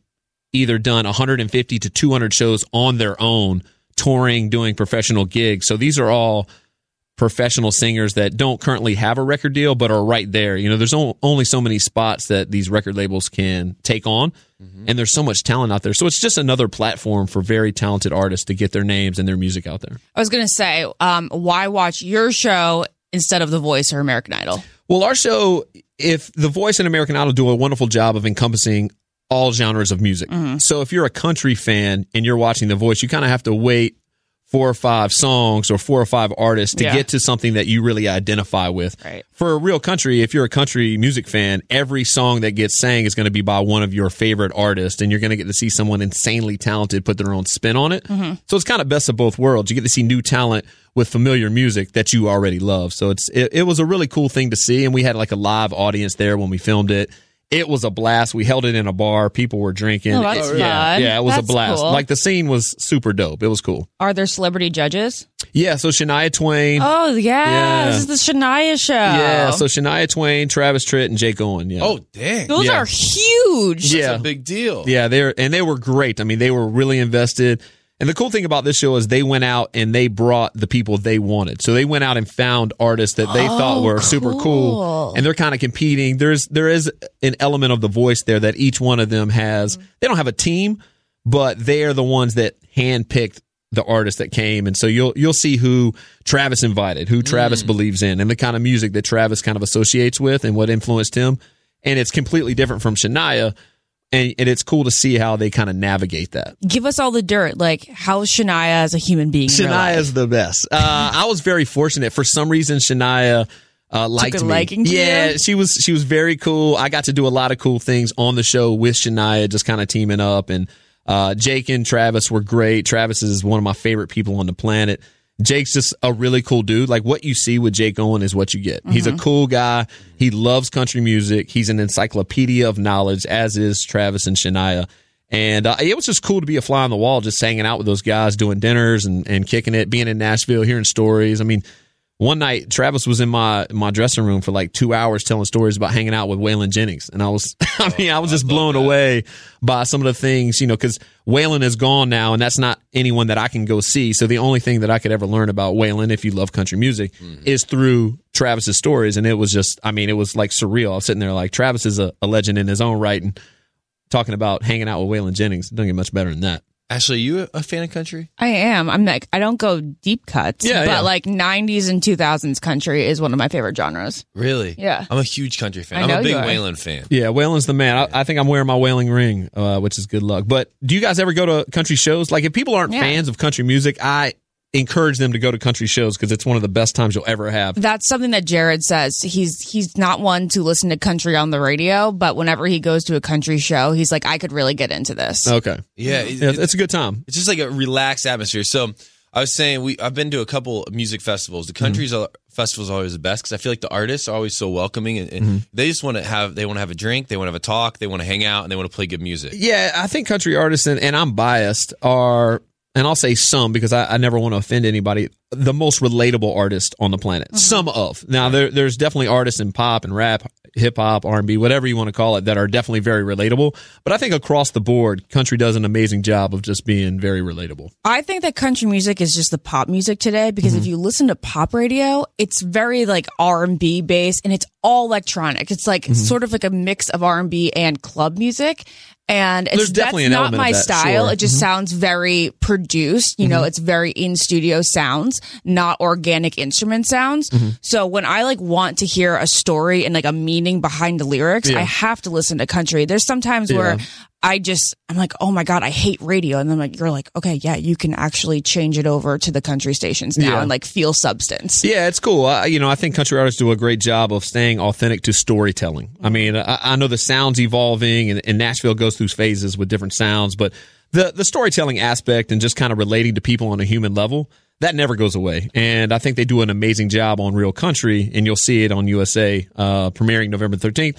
either done 150 to 200 shows on their own, touring, doing professional gigs. So these are all professional singers that don't currently have a record deal but are right there. There's only so many spots that these record labels can take on, and there's so much talent out there. So it's just another platform for very talented artists to get their names and their music out there. I was going to say, why watch your show instead of The Voice or American Idol? Well, our show, if The Voice and American Idol do a wonderful job of encompassing all genres of music. So if you're a country fan and you're watching The Voice, you kind of have to wait 4 or 5 songs or 4 or 5 artists to get to something that you really identify with. Right. For a real country, if you're a country music fan, every song that gets sang is going to be by one of your favorite artists, and you're going to get to see someone insanely talented put their own spin on it. So it's kind of best of both worlds. You get to see new talent with familiar music that you already love. So it was a really cool thing to see, and we had like a live audience there when we filmed it. It was a blast. We held it in a bar. People were drinking. Oh, that's fun. Yeah, it was a blast. Cool. Like, the scene was super dope. It was cool. Are there celebrity judges? Yeah, so Shania Twain. Oh, yeah. This is the Shania show. Yeah, so Shania Twain, Travis Tritt, and Jake Owen. Yeah. Oh, dang. Those are huge. Yeah. That's a big deal. Yeah, they were great. I mean, they were really invested. And the cool thing about this show is they went out and they brought the people they wanted. So they went out and found artists that they thought were super cool, and they're kind of competing. There is an element of The Voice there that each one of them has. They don't have a team, but they are the ones that handpicked the artists that came. And so you'll see who Travis invited, who Travis believes in, and the kind of music that Travis kind of associates with and what influenced him. And it's completely different from Shania. And it's cool to see how they kind of navigate that. Give us all the dirt. Like, how's Shania as a human being? Shania is the best. I was very fortunate. For some reason, Shania liked took a me. liking to Yeah, you? she was very cool. I got to do a lot of cool things on the show with Shania, just kind of teaming up. And Jake and Travis were great. Travis is one of my favorite people on the planet. Jake's just a really cool dude. Like, what you see with Jake Owen is what you get. He's a cool guy. He loves country music. He's an encyclopedia of knowledge, as is Travis and Shania. And it was just cool to be a fly on the wall, just hanging out with those guys, doing dinners and kicking it, being in Nashville, hearing stories. I mean, one night, Travis was in my dressing room for like 2 hours telling stories about hanging out with Waylon Jennings. And I was just blown away by some of the things, because Waylon is gone now, and that's not anyone that I can go see. So the only thing that I could ever learn about Waylon, if you love country music, is through Travis's stories. And it was just, it was like surreal. I was sitting there like, Travis is a legend in his own right, and talking about hanging out with Waylon Jennings, it doesn't get much better than that. Ashley, are you a fan of country? I am. I'm like, I don't go deep cuts, but like 90s and 2000s country is one of my favorite genres. Really? Yeah. I'm a huge country fan. I I'm know a big you are. Waylon fan. Yeah, Waylon's the man. I think I'm wearing my Wailing ring, which is good luck. But do you guys ever go to country shows? Like, if people aren't fans of country music, I encourage them to go to country shows because it's one of the best times you'll ever have. That's something that Jared says. He's not one to listen to country on the radio, but whenever he goes to a country show, he's like, I could really get into this. Okay. Yeah. It's a good time. It's just like a relaxed atmosphere. So I was saying, I've been to a couple of music festivals. The country festivals are always the best because I feel like the artists are always so welcoming, and they just want to have a drink, they want to have a talk, they want to hang out, and they want to play good music. Yeah, I think country artists, and I'm biased, are, and I'll say some because I never want to offend anybody, the most relatable artist on the planet. Some of. Now, there's definitely artists in pop and rap, hip-hop, R&B, whatever you want to call it, that are definitely very relatable. But I think across the board, country does an amazing job of just being very relatable. I think that country music is just the pop music today because if you listen to pop radio, it's very like R&B based and it's all electronic. It's like sort of like a mix of R&B and club music. And There's definitely an that's not element my of that, style. sure. It just sounds very produced. You know, it's very in studio sounds, not organic instrument sounds. So when I like want to hear a story and like a meaning behind the lyrics, I have to listen to country. There's sometimes where I'm like, oh my God, I hate radio. And then like, you're like, okay, yeah, you can actually change it over to the country stations now and like feel substance. Yeah, it's cool. I think country artists do a great job of staying authentic to storytelling. I mean, I know the sound's evolving and Nashville goes through phases with different sounds, but the storytelling aspect and just kind of relating to people on a human level, that never goes away. And I think they do an amazing job on Real Country, and you'll see it on USA premiering November 13th.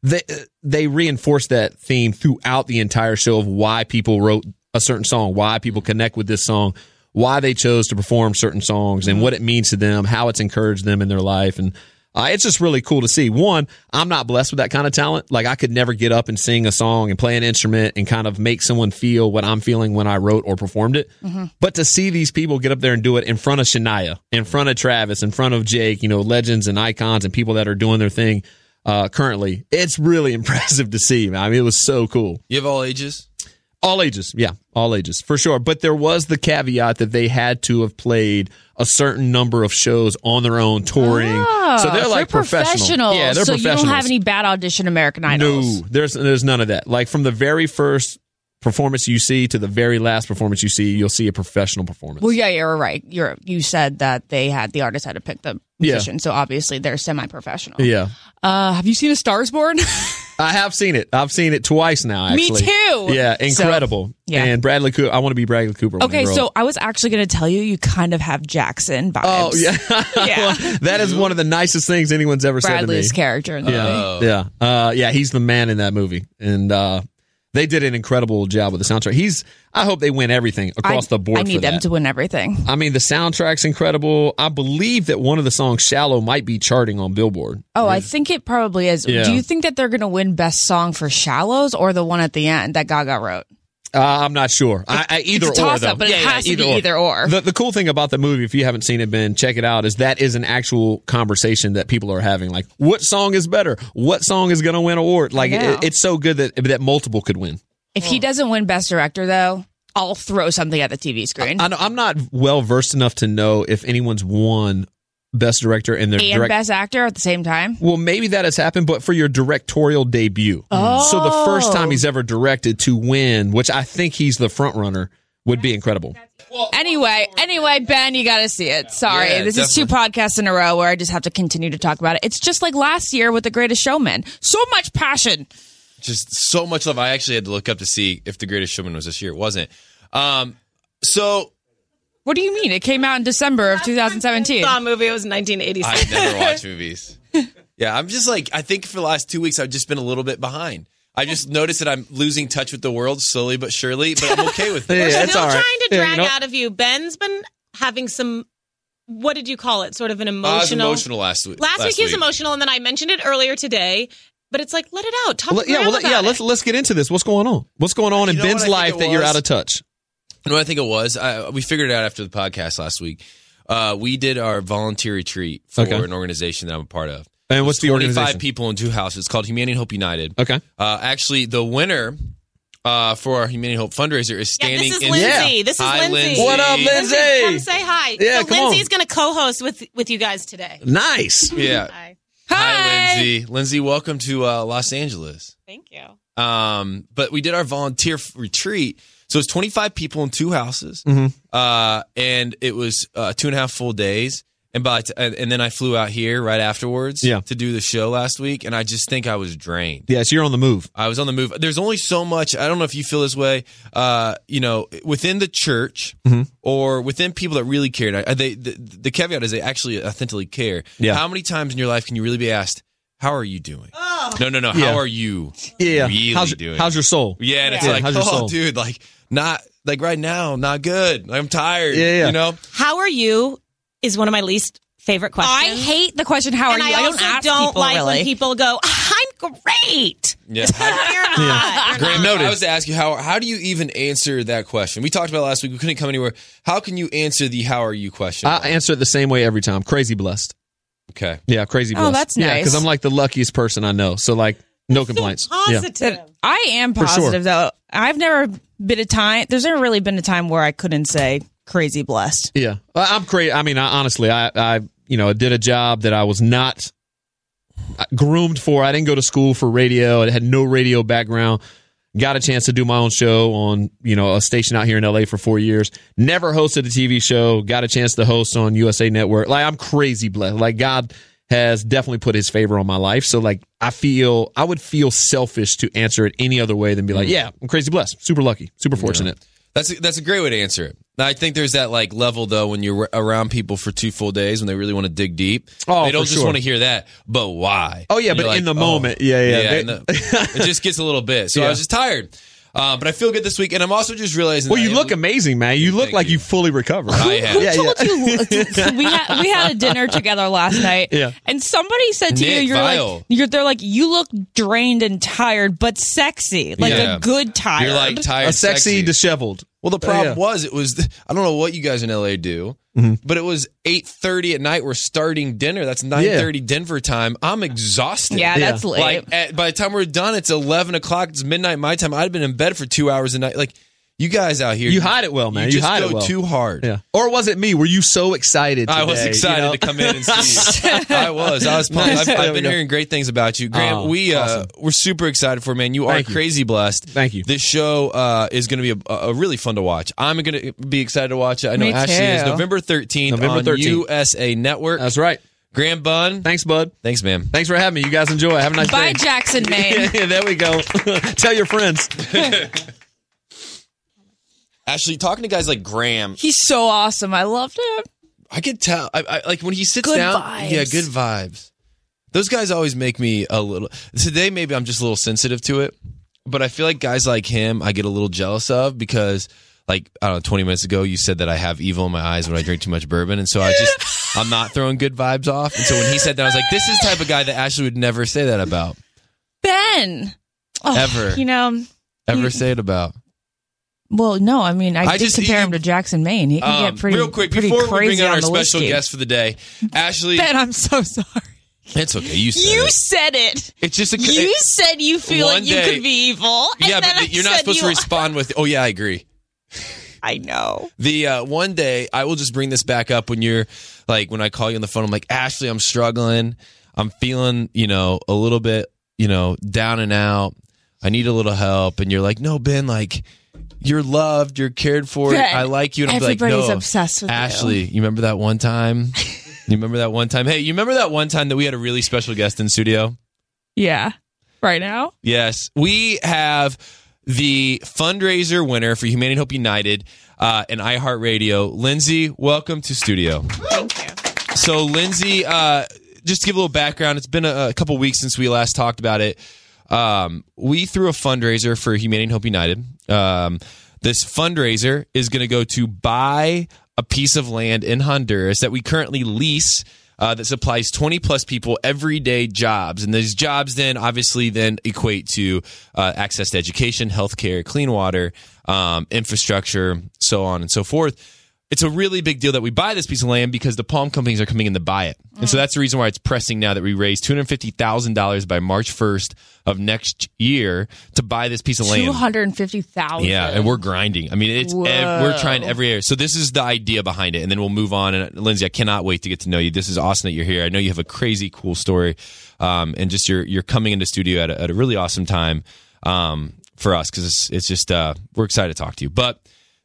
They reinforce that theme throughout the entire show of why people wrote a certain song, why people connect with this song, why they chose to perform certain songs, and what it means to them, how it's encouraged them in their life. And It's just really cool to see. One, I'm not blessed with that kind of talent. Like, I could never get up and sing a song and play an instrument and kind of make someone feel what I'm feeling when I wrote or performed it. Mm-hmm. But to see these people get up there and do it in front of Shania, in front of Travis, in front of Jake, legends and icons and people that are doing their thing currently, it's really impressive to see, man. I mean, it was so cool. You have all ages? All ages, yeah, all ages, for sure. But there was the caveat that they had to have played a certain number of shows on their own, touring. Oh, so they're like professional. Yeah, they're so professionals. You don't have any bad audition American Idols? No, there's none of that. Like, from the very first performance you see to the very last performance you see, you'll see a professional performance. Well, yeah, you're right. You said that the artist had to pick the musician, so obviously they're semi-professional. Yeah. Have you seen A Star Is Born? I have seen it. I've seen it twice now, actually. Me too. Yeah, incredible. So, yeah. And Bradley Cooper, I want to be Bradley Cooper. Okay, so I was actually going to tell you kind of have Jackson vibes. Oh, yeah. Yeah. Well, that is one of the nicest things anyone's ever said to me. Bradley's character in the movie. Yeah, he's the man in that movie. And they did an incredible job with the soundtrack. I hope they win everything across the board. I need them to win everything. I mean, the soundtrack's incredible. I believe that one of the songs, Shallow, might be charting on Billboard. Oh, I think it probably is. Yeah. Do you think that they're going to win Best Song for Shallows or the one at the end that Gaga wrote? I'm not sure. Either it's a toss-up, or, though. But it has to be either or. The cool thing about the movie, if you haven't seen it, Ben, check it out, is that is an actual conversation that people are having. Like, what song is better? What song is going to win an award? Like, it's so good that multiple could win. If he doesn't win Best Director, though, I'll throw something at the TV screen. I'm not well versed enough to know if anyone's won Best Director and Best Actor at the same time. Well, maybe that has happened, but for your directorial debut. Oh. So the first time he's ever directed to win, which I think he's the front runner, would be incredible. Anyway, Ben, you got to see it. Sorry, this is 2 podcasts in a row where I just have to continue to talk about it. It's just like last year with The Greatest Showman. So much passion. Just so much love. I actually had to look up to see if The Greatest Showman was this year. It wasn't. So, what do you mean? It came out in December of 2017. I saw a movie. It was 1986. I never watch movies. Yeah, I'm just like, I think for the last 2 weeks, I've just been a little bit behind. I just noticed that I'm losing touch with the world slowly but surely, but I'm okay with it. We're still trying to drag out of you. Ben's been having some, what did you call it? Sort of an emotional. I was emotional last week. Last week he was emotional, and then I mentioned it earlier today. But it's like, let it out. Talk about it. Let's get into this. What's going on? What's going on in Ben's life that you're out of touch? You know what I think it was? We figured it out after the podcast last week. We did our volunteer retreat for an organization that I'm a part of. And what's the organization? 25 people in 2 houses. It's called Humanity and Hope United. Okay. Actually, the winner for our Humanity and Hope fundraiser is standing this is Lindsay. This is Lindsay. What up, Lindsay? Come say hi. Yeah, so Lindsay's going to co-host with you guys today. Nice. Yeah. Hi, Lindsay. Lindsay, welcome to Los Angeles. Thank you. But we did our volunteer retreat. So it's 25 people in 2 houses. Mm-hmm. And it was 2.5 full days. And then I flew out here right afterwards to do the show last week. And I just think I was drained. Yeah, so you're on the move. I was on the move. There's only so much. I don't know if you feel this way, within the church or within people that really care. The caveat is they actually authentically care. Yeah. How many times in your life can you really be asked, how are you doing? Oh. No. How are you really doing? How's your soul? Yeah, and it's like, how's your soul? Dude, not right now, not good. I'm tired. Yeah. You know? How are you is one of my least favorite questions. I hate the question, how are you? I don't ask don't people like really. when people go, I'm great. Yeah. You're not. Graham, noted. I was to ask you, how do you even answer that question? We talked about it last week. We couldn't come anywhere. How can you answer the how are you question? I answer it the same way every time. Crazy blessed. Okay. Yeah, crazy blessed. Oh, that's nice. Yeah, because I'm like the luckiest person I know. So no complaints. Positive. Yeah. I am positive, though. I've never been there's never really been a time where I couldn't say crazy blessed. Yeah. I'm crazy. I mean, honestly, I did a job that I was not groomed for. I didn't go to school for radio. I had no radio background. Got a chance to do my own show on, a station out here in LA for 4 years. Never hosted a TV show. Got a chance to host on USA Network. I'm crazy blessed. God has definitely put his favor on my life. So I would feel selfish to answer it any other way than be like, yeah, I'm crazy blessed. Super lucky. Super fortunate. That's a great way to answer it. I think there's that level though when you're around people for 2 full days when they really want to dig deep. Oh, they don't just want to hear that, but why? Oh yeah, but in the moment, yeah. It just gets a little bit. So I was just tired. But I feel good this week, and I'm also just realizing. Well, you look amazing, man. You look like you fully recovered. I have. Who told you? We had a dinner together last night, and somebody said to Nick you, they're like, you look drained and tired, but sexy, like a good tired. You're like tired, a sexy, disheveled. Well, the problem was, I don't know what you guys in LA do, but it was 8:30 at night. We're starting dinner. That's 9:30 Denver time. I'm exhausted. Yeah, that's late. Like by the time we're done, it's 11 o'clock. It's midnight my time. I'd been in bed for 2 hours a night. Like, you guys out here, you hide it well, man. You hide go it well. too hard. Yeah. Or was it me? Were you so excited today? I was excited to come in and see you. I was pumped. I've been hearing great things about you. Grant, we're super excited for you, man. You are crazy blessed. Thank you. This show is going to be a really fun to watch. I'm going to be excited to watch it. I know Ashley is. November 13th on USA Network. That's right. Grant Bunn. Thanks, bud. Thanks, man. Thanks for having me. You guys enjoy. Have a nice day. Bye, Jackson, Maine. Yeah, there we go. Tell your friends. Actually, talking to guys like Graham, he's so awesome. I loved him. I could tell. I like when he sits good down. Vibes. Yeah, good vibes. Those guys always make me a little. Today, maybe I'm just a little sensitive to it, but I feel like guys like him, I get a little jealous of because, like, I don't know, 20 minutes ago, you said that I have evil in my eyes when I drink too much bourbon, and so I'm not throwing good vibes off. And so when he said that, I was like, this is the type of guy that Ashley would never say that about. Ben, ever, ever say it about. Well, no, I mean, I just compare him to Jackson, Maine. He can get pretty, real quick, pretty before crazy we bring on our special whiskey. guest for the day, Ashley. Ben, I'm so sorry. It's okay. You said it. It's just you said you feel like you could be evil. Yeah, but you're not supposed to respond with, oh, yeah, I agree. I know. The one day, I will just bring this back up when you're, like, when I call you on the phone, I'm like, Ashley, I'm struggling. I'm feeling, a little bit, down and out. I need a little help. And you're like, no, Ben, like, you're loved, you're cared for. Ben, I like you. And I'm like, no, everybody's obsessed with Ashley, you remember that one time? You remember that one time? Hey, you remember that one time that we had a really special guest in studio? Yeah. Right now? Yes. We have the fundraiser winner for Humane and Hope United and iHeartRadio. Lindsay, welcome to studio. Thank you. So, Lindsay, just to give a little background, it's been a couple weeks since we last talked about it. We threw a fundraiser for Humane and Hope United. This fundraiser is going to go to buy a piece of land in Honduras that we currently lease that supplies 20 plus people everyday jobs. And these jobs then obviously equate to access to education, healthcare, clean water, infrastructure, so on and so forth. It's a really big deal that we buy this piece of land because the palm companies are coming in to buy it. And so that's the reason why it's pressing now that we raise $250,000 by March 1st of next year to buy this piece of land. $250,000. Yeah, and we're grinding. I mean, we're trying every area. So this is the idea behind it, and then we'll move on. And Lindsay, I cannot wait to get to know you. This is awesome that you're here. I know you have a crazy cool story, and just you're coming into studio at a really awesome time for us because it's just we're excited to talk to you. But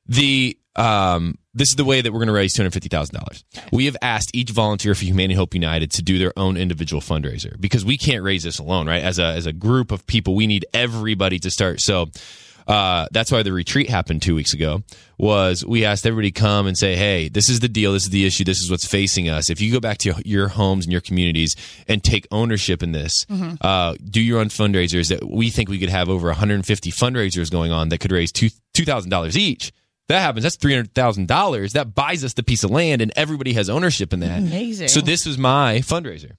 this is the way that we're going to raise $250,000. We have asked each volunteer for Humane and Hope United to do their own individual fundraiser because we can't raise this alone, right? As a group of people, we need everybody to start. So that's why the retreat happened 2 weeks ago. Was we asked everybody to come and say, hey, this is the deal, this is the issue, this is what's facing us. If you go back to your homes and your communities and take ownership in this, do your own fundraisers. That we think we could have over 150 fundraisers going on that could raise $2,000 each. That happens. That's $300,000. That buys us the piece of land, and everybody has ownership in that. Amazing. So this was my fundraiser.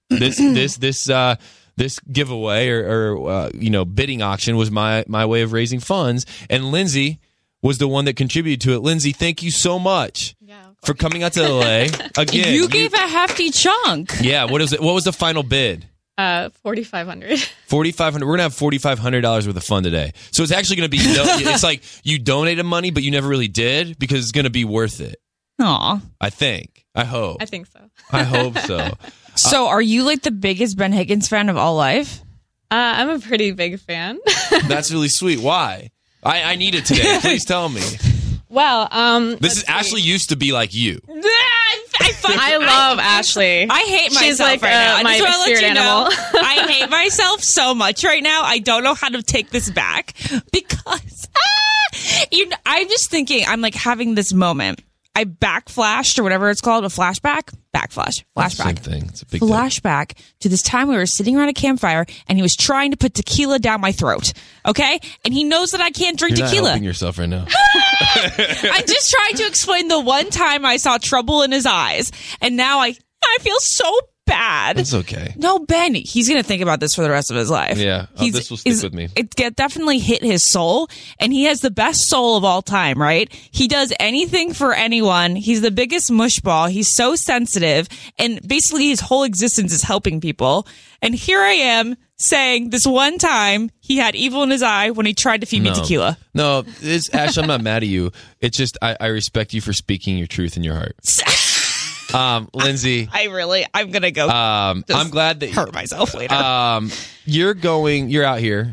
This giveaway or bidding auction was my way of raising funds, and Lindsay was the one that contributed to it. Lindsay, thank you so much for coming out to LA again. You gave a hefty chunk. Yeah. What was the final bid? $4,500. $4,500. We're gonna have $4,500 worth of fun today. So it's actually gonna be. It's like you donated money, but you never really did because it's gonna be worth it. Aw. I think. I hope. I think so. I hope so. So, are you like the biggest Ben Higgins fan of all life? I'm a pretty big fan. That's really sweet. Why? I need it today. Please tell me. Well, Ashley used to be like you. I love Ashley. I hate myself. She's like right now. my spirit animal. I hate myself so much right now. I don't know how to take this back because I'm just thinking. I'm like having this moment. I backflashed or whatever it's called, a flashback, flashback. Same thing. It's a big deal. Flashback to this time we were sitting around a campfire and he was trying to put tequila down my throat. Okay, and he knows that I can't drink You're tequila. Not helping yourself right now. I'm just trying to explain the one time I saw trouble in his eyes, and now I feel so bad. That's okay. No, Ben, he's going to think about this for the rest of his life. Yeah, this will stick with me. It definitely hit his soul, and he has the best soul of all time, right? He does anything for anyone. He's the biggest mushball. He's so sensitive, and basically his whole existence is helping people. And here I am saying this one time he had evil in his eye when he tried to feed me tequila. No, Ash, I'm not mad at you. It's just I respect you for speaking your truth in your heart. Lindsay, I'm gonna go. I'm glad that hurt myself later. You're out here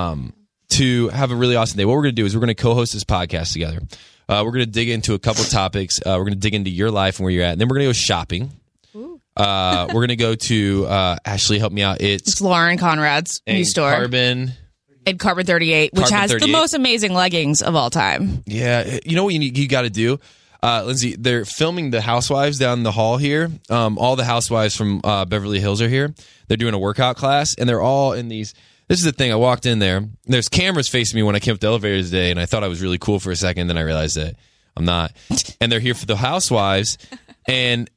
to have a really awesome day. What we're gonna do is we're gonna co-host this podcast together. We're gonna dig into a couple topics. We're gonna dig into your life and where you're at, and then we're gonna go shopping. We're gonna go to Ashley. Help me out. It's Lauren Conrad's new store. Carbon 38, which has the most amazing leggings of all time. Yeah, you know what you got to do. Lindsay, they're filming the housewives down the hall here. All the housewives from Beverly Hills are here. They're doing a workout class, and they're all in these. This is the thing. I walked in there. There's cameras facing me when I came up the elevator today, and I thought I was really cool for a second. Then I realized that I'm not. And they're here for the housewives, and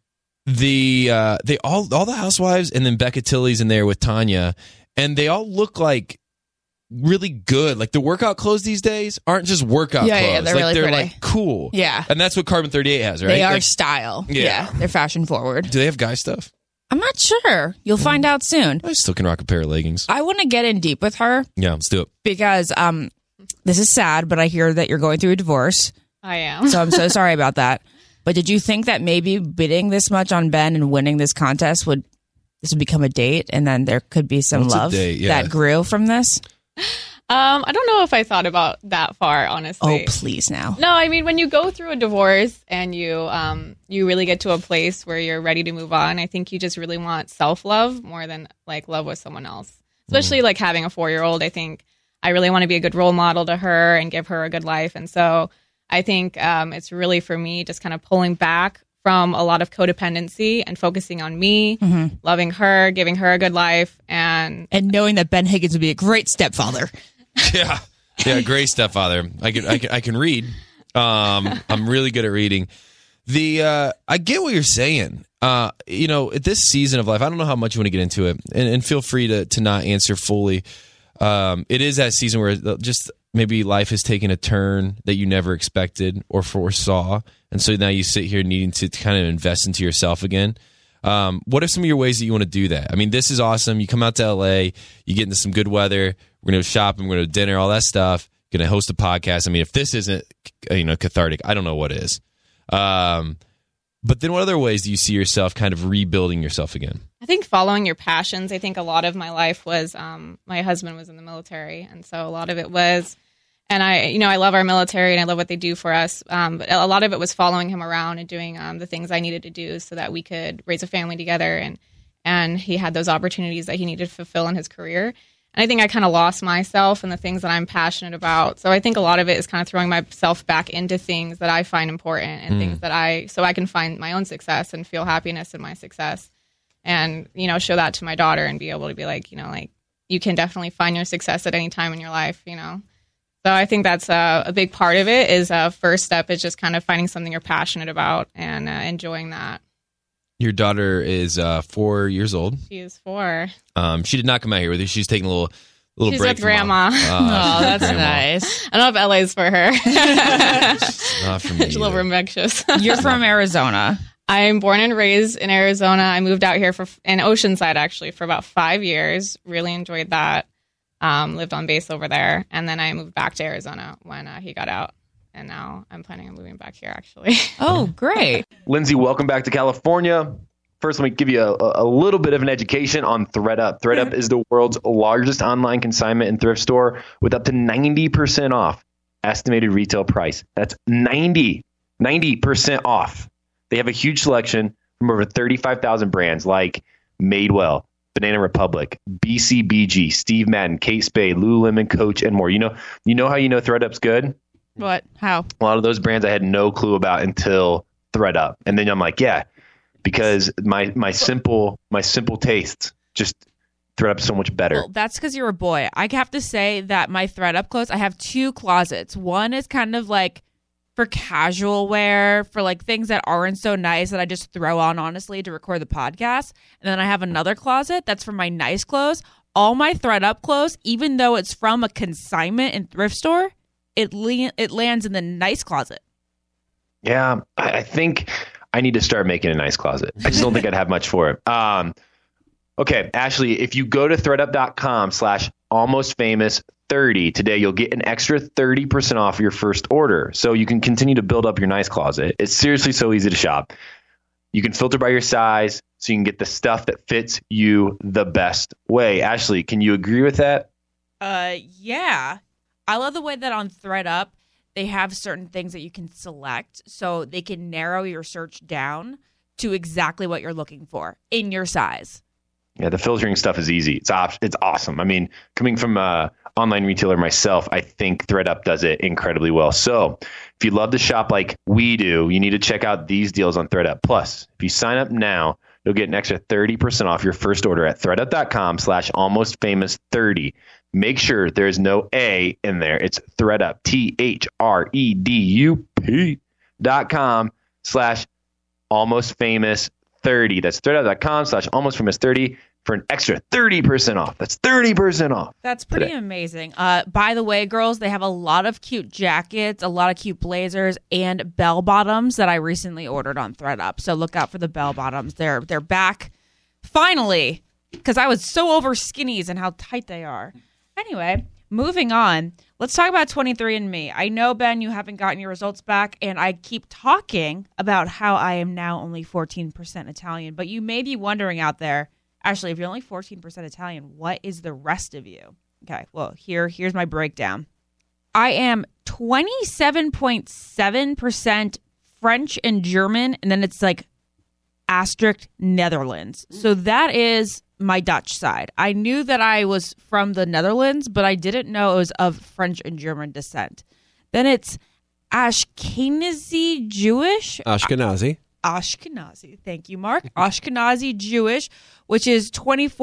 all the housewives, and then Becca Tilley's in there with Tanya, and they all look like really good. Like the workout clothes these days aren't just workout clothes. Yeah, they're really they're pretty. like cool. Yeah. And that's what Carbon 38 has, right? They are like, style. Yeah. They're fashion forward. Do they have guy stuff? I'm not sure. You'll find out soon. I still can rock a pair of leggings. I want to get in deep with her. Yeah, let's do it. Because this is sad, but I hear that you're going through a divorce. I am. So I'm so sorry about that. But did you think that maybe bidding this much on Ben and winning this contest would become a date, and then there could be some love that grew from this? I don't know if I thought about that far, honestly. Oh, please now. No, I mean, when you go through a divorce and you really get to a place where you're ready to move on, I think you just really want self-love more than like love with someone else. Especially like having a 4-year-old, I think I really want to be a good role model to her and give her a good life. And so I think it's really for me just kind of pulling back from a lot of codependency and focusing on me, loving her, giving her a good life, and knowing that Ben Higgins would be a great stepfather. Yeah, great stepfather. I can read. I'm really good at reading. I get what you're saying. At this season of life, I don't know how much you want to get into it, and feel free to not answer fully. It is that season where just maybe life has taken a turn that you never expected or foresaw, and so now you sit here needing to kind of invest into yourself again. What are some of your ways that you want to do that? I mean, this is awesome. You come out to LA, you get into some good weather. We're going to go shopping, we're going to dinner, all that stuff. Going to host a podcast. I mean, if this isn't, cathartic, I don't know what is. But then what other ways do you see yourself kind of rebuilding yourself again? I think following your passions. I think a lot of my life was, my husband was in the military. And so a lot of it was, and I love our military and I love what they do for us. But a lot of it was following him around and doing the things I needed to do so that we could raise a family together. And he had those opportunities that he needed to fulfill in his career. And I think I kind of lost myself in the things that I'm passionate about. So I think a lot of it is kind of throwing myself back into things that I find important and things that so I can find my own success and feel happiness in my success. And, show that to my daughter and be able to be like, you can definitely find your success at any time in your life, So I think that's a big part of it is first step is just kind of finding something you're passionate about and enjoying that. Your daughter is 4 years old. She is 4. She did not come out here with you. She's taking a little She's break. She's with Grandma. Oh, that's nice. I don't know if LA's for her. Not for me. She's a little rambunctious. You're from Arizona. I'm born and raised in Arizona. I moved out here in Oceanside, actually, for about 5 years. Really enjoyed that. Lived on base over there. And then I moved back to Arizona when he got out. And now I'm planning on moving back here, actually. Oh, great. Lindsay, welcome back to California. First, let me give you a little bit of an education on ThredUp. ThredUp is the world's largest online consignment and thrift store with up to 90% off estimated retail price. That's 90% off. They have a huge selection from over 35,000 brands like Madewell, Banana Republic, BCBG, Steve Madden, Kate Spade, Lululemon, Coach, and more. You know how ThredUp's good? What? How? A lot of those brands I had no clue about until ThredUp. And then I'm like, yeah, because my simple tastes just ThredUp so much better. Well, that's because you're a boy. I have to say that my ThredUp clothes, I have 2 closets. One is kind of like for casual wear, for like things that aren't so nice that I just throw on, honestly, to record the podcast. And then I have another closet that's for my nice clothes. All my ThredUp clothes, even though it's from a consignment and thrift store, it lands in the nice closet. Yeah, I think I need to start making a nice closet. I just don't think I'd have much for it. Okay, Ashley, if you go to thredup.com/almostfamous30 today, you'll get an extra 30% off your first order. So you can continue to build up your nice closet. It's seriously so easy to shop. You can filter by your size so you can get the stuff that fits you the best way. Ashley, can you agree with that? Yeah. I love the way that on ThredUp, they have certain things that you can select so they can narrow your search down to exactly what you're looking for in your size. Yeah, the filtering stuff is easy. It's awesome. I mean, coming from an online retailer myself, I think ThredUp does it incredibly well. So if you love to shop like we do, you need to check out these deals on ThredUp. Plus, if you sign up now, you'll get an extra 30% off your first order at thredup.com/almostfamous30. Make sure there's no A in there. It's ThredUp, ThredUp.com/almostfamous30. That's thredup.com/almostfamous30 for an extra 30% off. That's 30% off. That's pretty amazing. By the way, girls, they have a lot of cute jackets, a lot of cute blazers, and bell bottoms that I recently ordered on ThredUp. So look out for the bell bottoms. They're back finally, because I was so over skinnies and how tight they are. Anyway, moving on. Let's talk about 23andMe. I know, Ben, you haven't gotten your results back, and I keep talking about how I am now only 14% Italian. But you may be wondering out there, Ashley, if you're only 14% Italian, what is the rest of you? Okay, well, here's my breakdown. I am 27.7% French and German, and then it's like asterisk Netherlands. So that is my Dutch side. I knew that I was from the Netherlands, but I didn't know it was of French and German descent. Then it's Ashkenazi Jewish. Ashkenazi. Thank you, Mark. Ashkenazi Jewish, which is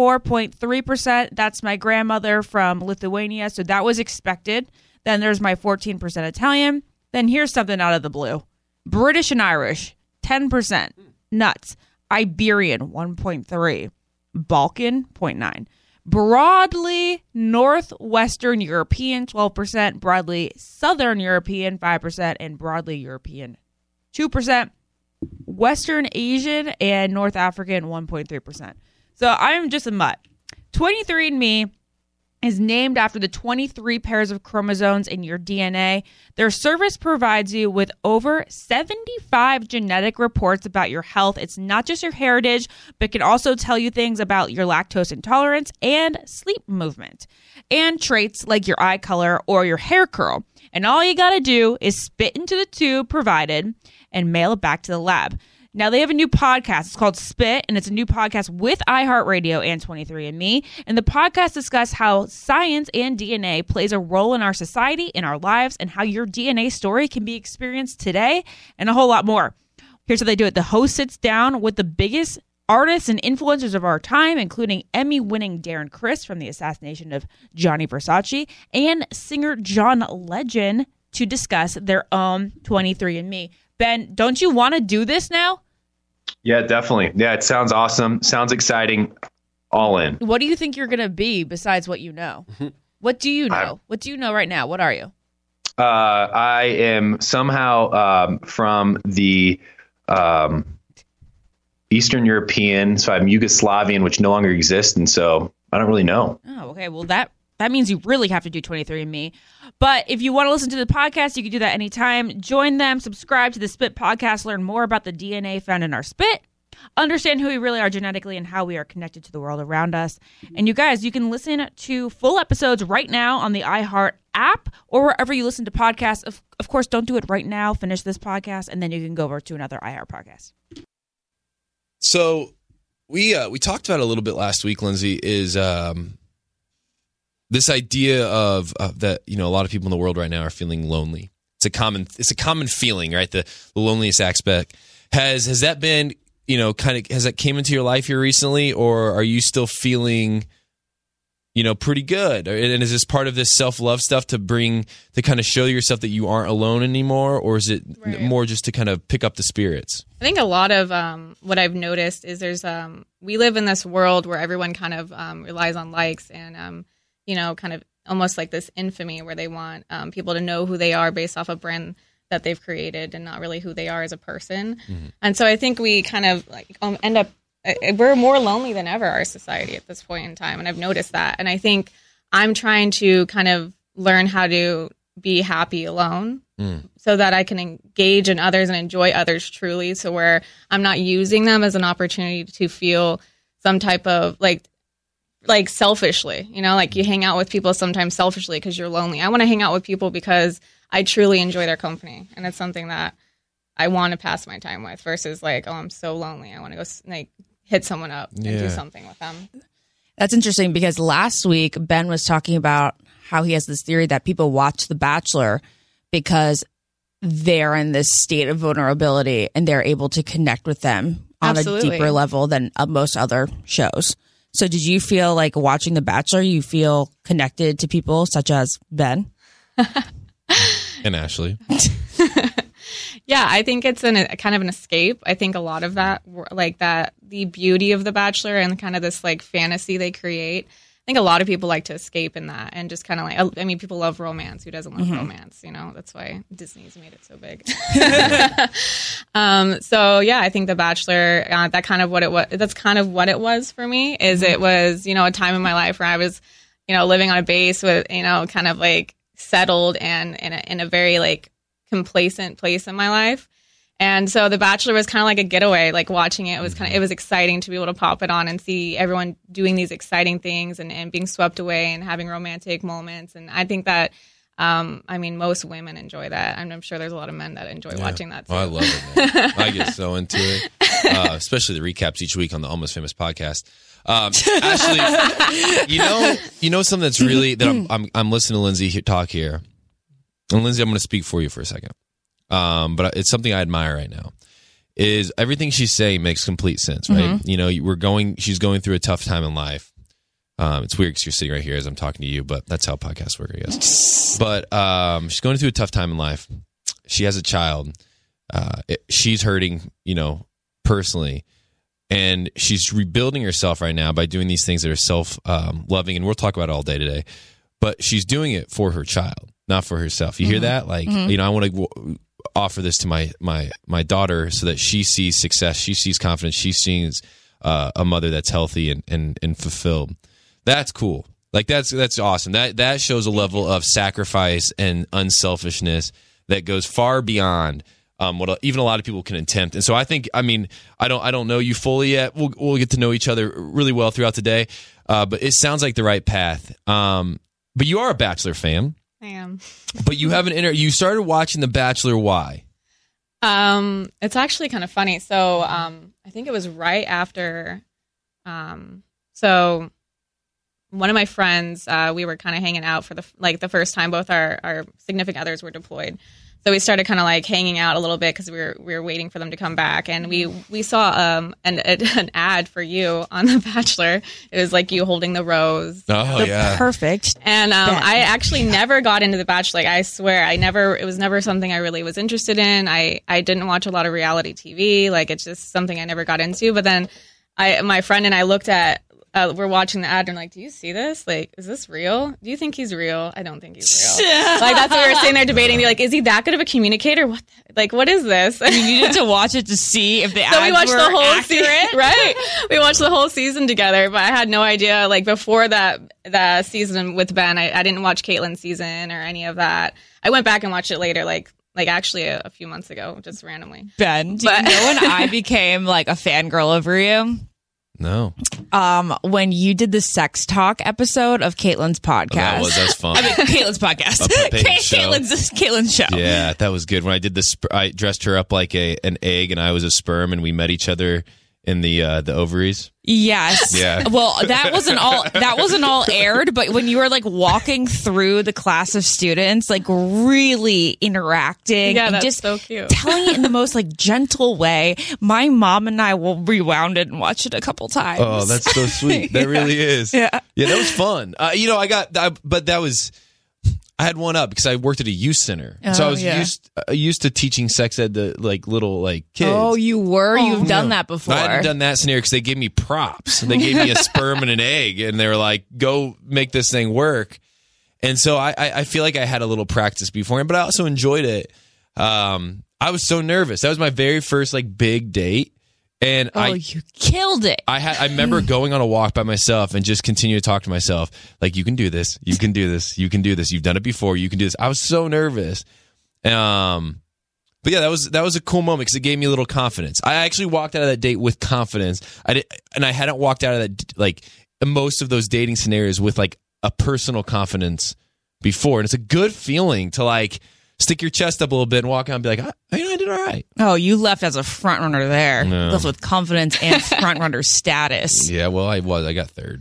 24.3%. That's my grandmother from Lithuania, so that was expected. Then there's my 14% Italian. Then here's something out of the blue. British and Irish, 10%. Nuts. Iberian, 1.3. Balkan, 0.9. Broadly Northwestern European, 12%. Broadly Southern European, 5%. And broadly European, 2%. Western Asian and North African, 1.3%. So I'm just a mutt. 23andMe is named after the 23 pairs of chromosomes in your DNA. Their service provides you with over 75 genetic reports about your health. It's not just your heritage, but can also tell you things about your lactose intolerance and sleep movement, and traits like your eye color or your hair curl. And all you got to do is spit into the tube provided and mail it back to the lab. Now, they have a new podcast. It's called Spit, and it's a new podcast with iHeartRadio and 23andMe. And the podcast discusses how science and DNA plays a role in our society, in our lives, and how your DNA story can be experienced today, and a whole lot more. Here's how they do it. The host sits down with the biggest artists and influencers of our time, including Emmy-winning Darren Criss from The Assassination of Gianni Versace, and singer John Legend, to discuss their own 23andMe. Ben, don't you want to do this now? Yeah, definitely. Yeah, it sounds awesome. Sounds exciting. All in. What do you think you're going to be besides what you know? What do you know? What do you know right now? What are you? I am somehow from the Eastern European, so I'm Yugoslavian, which no longer exists, and so I don't really know. Oh, okay. Well, that means you really have to do 23andMe. But if you want to listen to the podcast, you can do that anytime. Join them, subscribe to the Spit podcast, learn more about the DNA found in our spit, understand who we really are genetically and how we are connected to the world around us. And you guys, you can listen to full episodes right now on the iHeart app or wherever you listen to podcasts. Of course, don't do it right now. Finish this podcast, and then you can go over to another iHeart podcast. So we talked about it a little bit last week, Lindsay, is this idea of that, a lot of people in the world right now are feeling lonely. It's a common feeling, right? The loneliness aspect. Has that been, has that came into your life here recently, or are you still feeling, pretty good? And is this part of this self-love stuff to kind of show yourself that you aren't alone anymore, or is it more just to kind of pick up the spirits? I think a lot of what I've noticed is we live in this world where everyone kind of relies on likes and, kind of almost like this infamy where they want people to know who they are based off a brand that they've created and not really who they are as a person. Mm-hmm. And so I think we kind of end up, we're more lonely than ever, our society at this point in time. And I've noticed that. And I think I'm trying to kind of learn how to be happy alone so that I can engage in others and enjoy others truly. So where I'm not using them as an opportunity to feel some type of like selfishly, you hang out with people sometimes selfishly because you're lonely. I want to hang out with people because I truly enjoy their company. And it's something that I want to pass my time with versus I'm so lonely. I want to go hit someone up and do something with them. That's interesting because last week Ben was talking about how he has this theory that people watch The Bachelor because they're in this state of vulnerability and they're able to connect with them on a deeper level than most other shows. So did you feel like watching The Bachelor, you feel connected to people such as Ben? And Ashley. Yeah, I think it's kind of an escape. I think a lot of that, the beauty of The Bachelor and kind of this fantasy they create, I think a lot of people like to escape in that and just kind of people love romance. Who doesn't love romance? That's why Disney's made it so big. So yeah, I think The Bachelor, that's kind of what it was for me. It was, a time in my life where I was, living on a base with, kind of settled and in a very complacent place in my life. And so The Bachelor was kind of like a getaway, watching it was it was exciting to be able to pop it on and see everyone doing these exciting things and being swept away and having romantic moments. And I think that, most women enjoy that. I'm sure there's a lot of men that enjoy watching that too. Oh, I love it, man. I get so into it, especially the recaps each week on the Almost Famous podcast. Ashley, something that's really, that I'm listening to Lindsay talk here. And Lindsay, I'm going to speak for you for a second. But it's something I admire right now. Is everything she's saying makes complete sense, right? Mm-hmm. She's going through a tough time in life. It's weird because you're sitting right here as I'm talking to you, but that's how podcasts work, I guess. But she's going through a tough time in life. She has a child. She's hurting, personally. And she's rebuilding herself right now by doing these things that are self-loving. And we'll talk about it all day today. But she's doing it for her child, not for herself. You hear that? I want to offer this to my daughter so that she sees success, she sees confidence, she sees a mother that's healthy and fulfilled. That's cool. That's awesome. That shows a level of sacrifice and unselfishness that goes far beyond what even a lot of people can attempt. And so I think, I don't know you fully yet. We'll get to know each other really well throughout the day. But it sounds like the right path. But you are a Bachelor fan. I am. But you have you started watching The Bachelor. Why? It's actually kind of funny. So I think it was right after. So one of my friends, we were kind of hanging out for the first time. Both our significant others were deployed. So we started kind of hanging out a little bit because we were waiting for them to come back, and we saw an ad for you on The Bachelor. It was you holding the rose. Oh, yeah, perfect. And I actually never got into The Bachelor. I swear, it was never something I really was interested in. I didn't watch a lot of reality TV. It's just something I never got into. But then my friend and I looked at. We're watching the ad and do you see this? Is this real? Do you think he's real? I don't think he's real. That's what we were sitting there debating. They're is he that good of a communicator? What is this? You needed to watch it to see if the ads we watched were the whole accurate. Right. We watched the whole season together, but I had no idea. Before that season with Ben, I didn't watch Caitlyn's season or any of that. I went back and watched it later, actually a few months ago, just randomly. Ben, do you know when I became a fangirl over you? No. When you did the sex talk episode of Caitlyn's podcast. Oh, that's fun. Caitlyn's podcast. Caitlyn's show. Yeah, that was good. When I did this, I dressed her up like an egg and I was a sperm, and we met each other in the ovaries? Yes. Yeah. Well, that wasn't all aired, but when you were like walking through the class of students, like really interacting, and that's just so cute, telling it in the most like gentle way. My mom and I will rewound it and watch it a couple times. Oh, that's so sweet. That really is. Yeah. Yeah, that was fun. I had one up because I worked at a youth center, so I was used to teaching sex ed to like little like kids. Oh, you were? You've done that before. I hadn't done that scenario because they gave me props. They gave me a sperm and an egg, and they were like, "Go make this thing work." And so I feel like I had a little practice beforehand, but I also enjoyed it. I was so nervous. That was my very first like big date. And you killed it. I remember going on a walk by myself and just continue to talk to myself like, you can do this, you can do this, you can do this, you've done it before, you can do this. I was so nervous. But yeah, that was a cool moment because it gave me a little confidence. I actually walked out of that date with confidence. I hadn't walked out of that like most of those dating scenarios with like a personal confidence before, and it's a good feeling to like stick your chest up a little bit and walk out and be like, I did all right. Oh, you left as a front runner there. No. Left with confidence and front runner status. Yeah, well, I got third.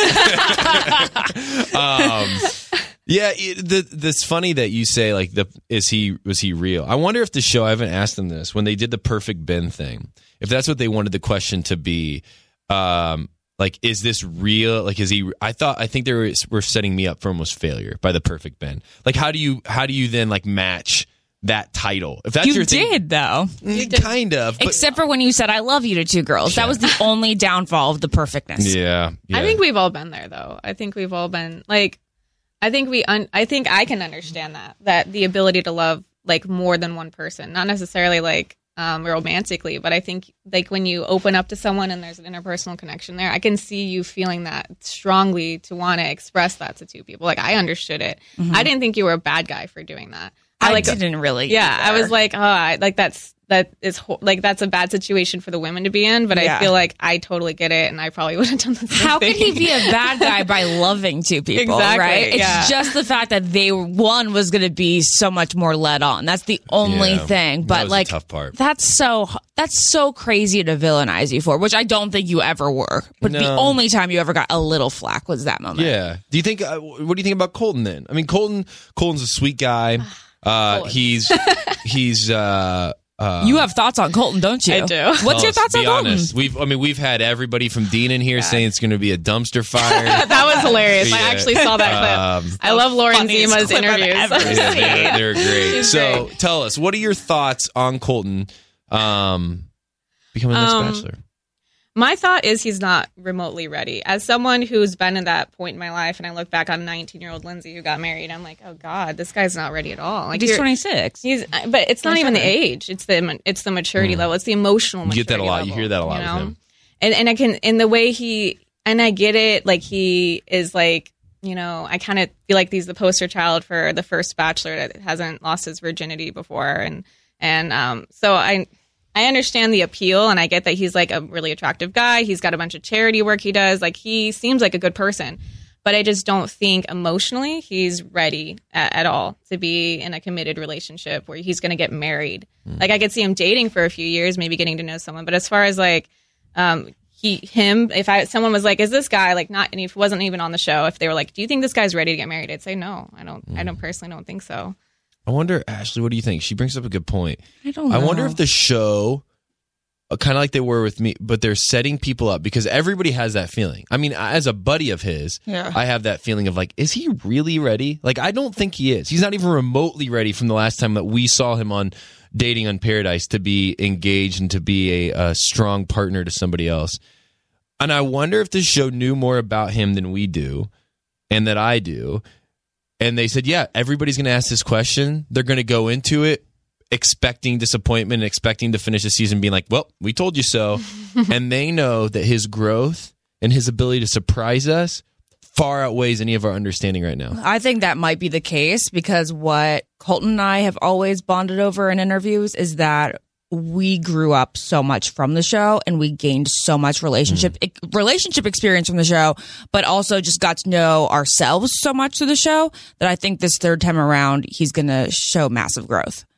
That's funny that you say like was he real? I wonder if the show, I haven't asked them this, when they did the Perfect Ben thing, if that's what they wanted the question to be, like, is this real? Like, is he? I think they were setting me up for almost failure by the Perfect Ben. Like, how do you then like match that title? If that's your thing, you did though, kind of, except for when you said "I love you" to two girls. Yeah. That was the only downfall of the perfectness. Yeah. I think we've all been there, though. I think we've all been like, I think I can understand that the ability to love like more than one person, not necessarily like romantically, but I think like when you open up to someone and there's an interpersonal connection there, I can see you feeling that strongly to want to express that to two people. Like, I understood it. Mm-hmm. I didn't think you were a bad guy for doing that. I didn't really. Yeah, either. I was like, that's a bad situation for the women to be in, but I feel like I totally get it, and I probably would have done the same thing. How could he be a bad guy by loving two people, exactly, right? It's just the fact that one was going to be so much more led on. That's the only thing. But that was like, the tough part. That's so crazy to villainize you for, which I don't think you ever were. But the only time you ever got a little flack was that moment. Yeah. Do you think? What do you think about Colton then? I mean, Colton's a sweet guy. He's you have thoughts on Colton, don't you? I do. What's your thoughts on Colton? Honest. We've had everybody from Dean in here saying it's going to be a dumpster fire. That was hilarious. I actually saw that clip. I love Lauren Zima's interviews. They're great. So tell us, what are your thoughts on Colton becoming the next Bachelor? My thought is he's not remotely ready. As someone who's been at that point in my life, and I look back on 19-year-old Lindsay who got married, I'm like, oh God, this guy's not ready at all. Like, he's 26. But it's not even the age. It's the maturity level. It's the emotional maturity. You get that a lot. Level, you hear that a lot with him. And I can, in the way I get it, like he is like, I kind of feel like he's the poster child for the first Bachelor that hasn't lost his virginity before. And so I understand the appeal, and I get that he's like a really attractive guy. He's got a bunch of charity work he does. Like, he seems like a good person, but I just don't think emotionally he's ready at all to be in a committed relationship where he's going to get married. Like, I could see him dating for a few years, maybe getting to know someone. But as far as like if someone was like, is this guy like not, and he wasn't even on the show, if they were like, do you think this guy's ready to get married? I'd say no, I don't personally don't think so. I wonder, Ashley, what do you think? She brings up a good point. I don't know. I wonder if the show, kind of like they were with me, but they're setting people up, because everybody has that feeling. I mean, as a buddy of his, I have that feeling of like, is he really ready? Like, I don't think he is. He's not even remotely ready from the last time that we saw him on Dating on Paradise to be engaged and to be a strong partner to somebody else. And I wonder if this show knew more about him than we do and that I do. And they said, yeah, everybody's going to ask this question. They're going to go into it expecting disappointment and expecting to finish the season being like, well, we told you so. And they know that his growth and his ability to surprise us far outweighs any of our understanding right now. I think that might be the case, because what Colton and I have always bonded over in interviews is that we grew up so much from the show, and we gained so much relationship experience from the show, but also just got to know ourselves so much through the show that I think this third time around, he's going to show massive growth.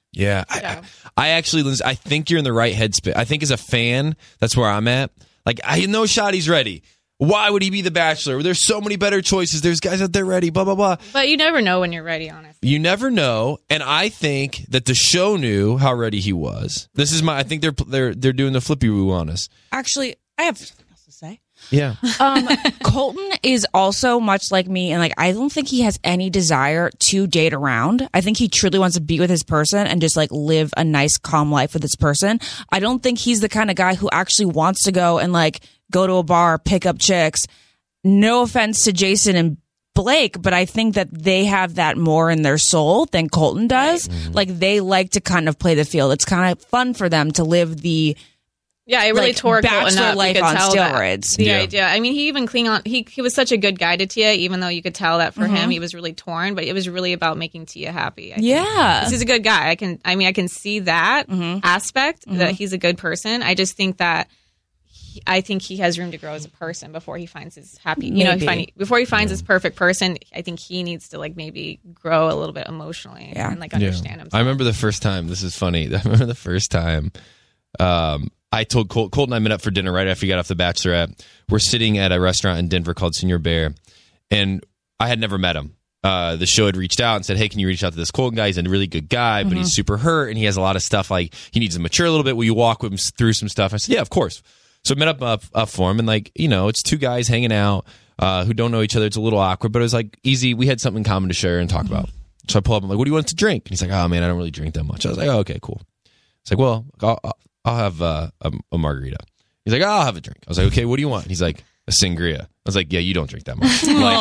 Yeah. I actually, Lindsay, I think you're in the right headspace. I think as a fan, that's where I'm at. Like, I have no shot he's ready. Why would he be the Bachelor? There's so many better choices. There's guys out there ready, blah, blah, blah. But you never know when you're ready, honestly. You never know. And I think that the show knew how ready he was. I think they're doing the flippy woo on us. Actually, I have something else to say. Yeah. Colton is also much like me, and like I don't think he has any desire to date around. I think he truly wants to be with his person and just like live a nice, calm life with this person. I don't think he's the kind of guy who actually wants to go and like go to a bar, pick up chicks. No offense to Jason and Blake, but I think that they have that more in their soul than Colton does. Mm-hmm. Like they like to kind of play the field. It's kind of fun for them to live the it really tore Colton up. Life on steroids. The idea. I mean, he even clinged on. He was such a good guy to Tia, even though you could tell that for him he was really torn. But it was really about making Tia happy. He's a good guy. I can see that aspect that he's a good person. I just think that I think he has room to grow as a person before he finds his happy. Before he finds his perfect person. I think he needs to like maybe grow a little bit emotionally and like understand himself. I remember the first time. This is funny. I remember the first time. I told Colt and I met up for dinner right after he got off The Bachelorette. We're sitting at a restaurant in Denver called Senor Bear, and I had never met him. The show had reached out and said, hey, can you reach out to this Colton guy? He's a really good guy, but he's super hurt, and he has a lot of stuff, like he needs to mature a little bit. Will you walk with him through some stuff? I said, yeah, of course. So I met up for him, and like, it's two guys hanging out who don't know each other. It's a little awkward, but it was like easy. We had something in common to share and talk about. So I pull up, I'm like, what do you want to drink? And he's like, oh man, I don't really drink that much. I was like, oh, okay, cool. It's like, well, I'll have a margarita. He's like, I'll have a drink. I was like, okay, what do you want? He's like, a sangria. I was like, yeah, you don't drink that much.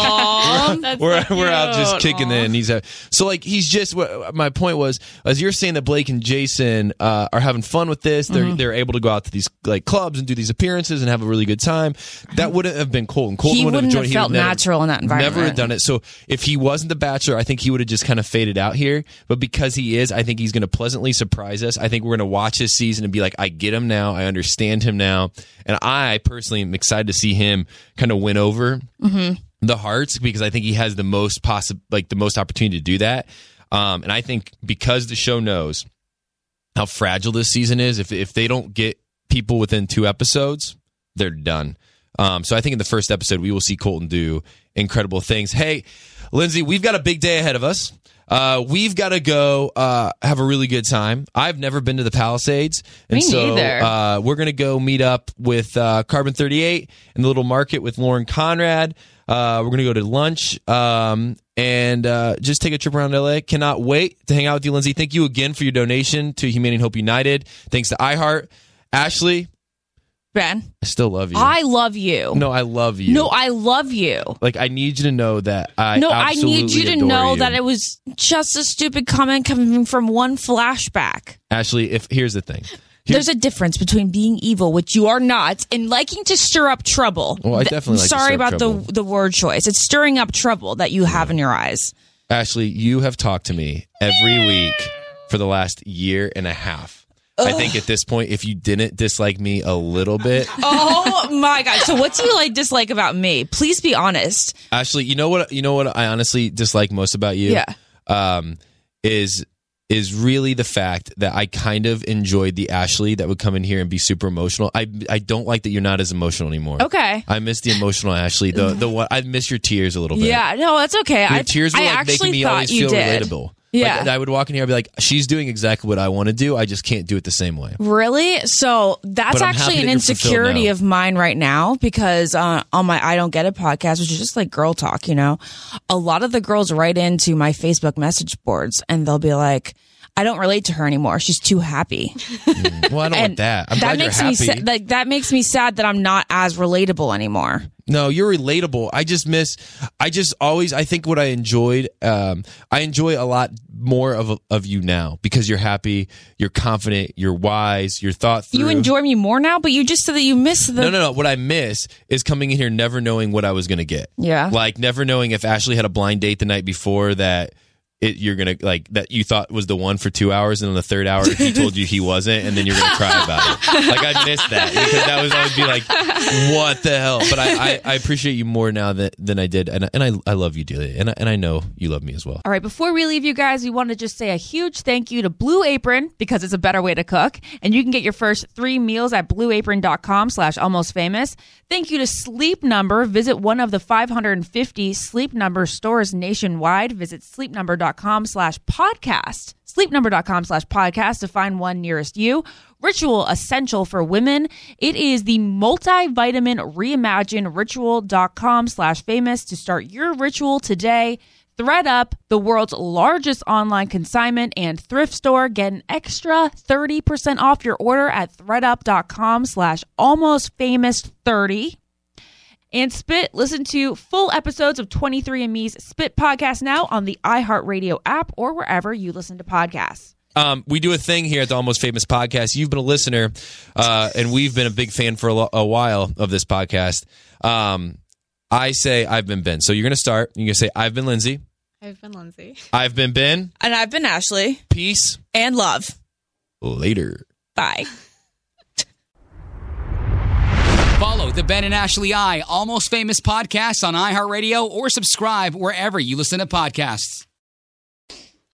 Like, we're out just kicking it. And he's just. My point was, as you're saying that Blake and Jason are having fun with this, they're able to go out to these like clubs and do these appearances and have a really good time. That wouldn't have been Colton. He wouldn't have felt natural in that environment. Never have done it. So if he wasn't the Bachelor, I think he would have just kind of faded out here. But because he is, I think he's going to pleasantly surprise us. I think we're going to watch this season and be like, I get him now. I understand him now. And I personally am excited to see him kind of win over the hearts, because I think he has the most opportunity to do that. And I think because the show knows how fragile this season is, if they don't get people within 2 episodes, they're done. So I think in the first episode, we will see Colton do incredible things. Hey, Lindsay, we've got a big day ahead of us. We've got to go have a really good time. I've never been to the Palisades. And neither. We're going to go meet up with Carbon 38 in the little market with Lauren Conrad. We're going to go to lunch and just take a trip around LA. Cannot wait to hang out with you, Lindsay. Thank you again for your donation to Humanity and Hope United. Thanks to iHeart. Ashley. Ben, I still love you. I love you. No, I love you. No, I love you. Like, I need you to know that I need you to know that it was just a stupid comment coming from one flashback. Ashley, here's the thing. There's a difference between being evil, which you are not, and liking to stir up trouble. Well, I definitely like Sorry to stir about up trouble. the word choice. It's stirring up trouble that you have in your eyes. Ashley, you have talked to me every week for the last year and a half. I think at this point, if you didn't dislike me a little bit. Oh my God. So what do you dislike about me? Please be honest. Ashley, you know what I honestly dislike most about you? Yeah. Is really the fact that I kind of enjoyed the Ashley that would come in here and be super emotional. I don't like that you're not as emotional anymore. Okay. I miss the emotional Ashley. The one I miss your tears a little bit. Yeah, no, that's okay. Your tears were making me always feel relatable. Yeah. Like, I would walk in here and be like, she's doing exactly what I want to do. I just can't do it the same way. Really? So that's actually an insecurity of mine right now, because on my I Don't Get It podcast, which is just like girl talk, a lot of the girls write into my Facebook message boards and they'll be like, I don't relate to her anymore. She's too happy. Well, I don't want that. I'm glad you're happy. That makes me sad that I'm not as relatable anymore. No, you're relatable. I think what I enjoyed, I enjoy a lot more of you now, because you're happy, you're confident, you're wise, you're thought through. You enjoy me more now, but you just said that you miss the... No. What I miss is coming in here never knowing what I was going to get. Yeah. Like never knowing if Ashley had a blind date the night before that you're gonna like that you thought was the one for 2 hours, and on the third hour he told you he wasn't, and then you're gonna cry about it. Like I missed that because that was I would be like, what the hell? But I appreciate you more now than I did, and I love you dearly, and I know you love me as well. All right, before we leave you guys, we want to just say a huge thank you to Blue Apron because it's a better way to cook, and you can get your first 3 meals at blueapron.com/almostfamous. Thank you to Sleep Number. Visit one of the 550 Sleep Number stores nationwide. Visit sleepnumber.com/podcast. Sleepnumber.com/podcast to find one nearest you. Ritual Essential for Women. It is the multivitamin reimagined. Ritual.com/famous to start your ritual today. ThredUp, the world's largest online consignment and thrift store. Get an extra 30% off your order at thredup.com/almostfamous30. And Spit, listen to full episodes of 23andMe's Spit podcast now on the iHeartRadio app or wherever you listen to podcasts. We do a thing here at the Almost Famous podcast. You've been a listener, and we've been a big fan for a while of this podcast. I say I've been Ben. So you're going to start. You're going to say I've been Lindsay. I've been Lindsay. I've been Ben. And I've been Ashley. Peace. And love. Later. Bye. Follow the Ben and Ashley Almost Famous podcast on iHeartRadio or subscribe wherever you listen to podcasts.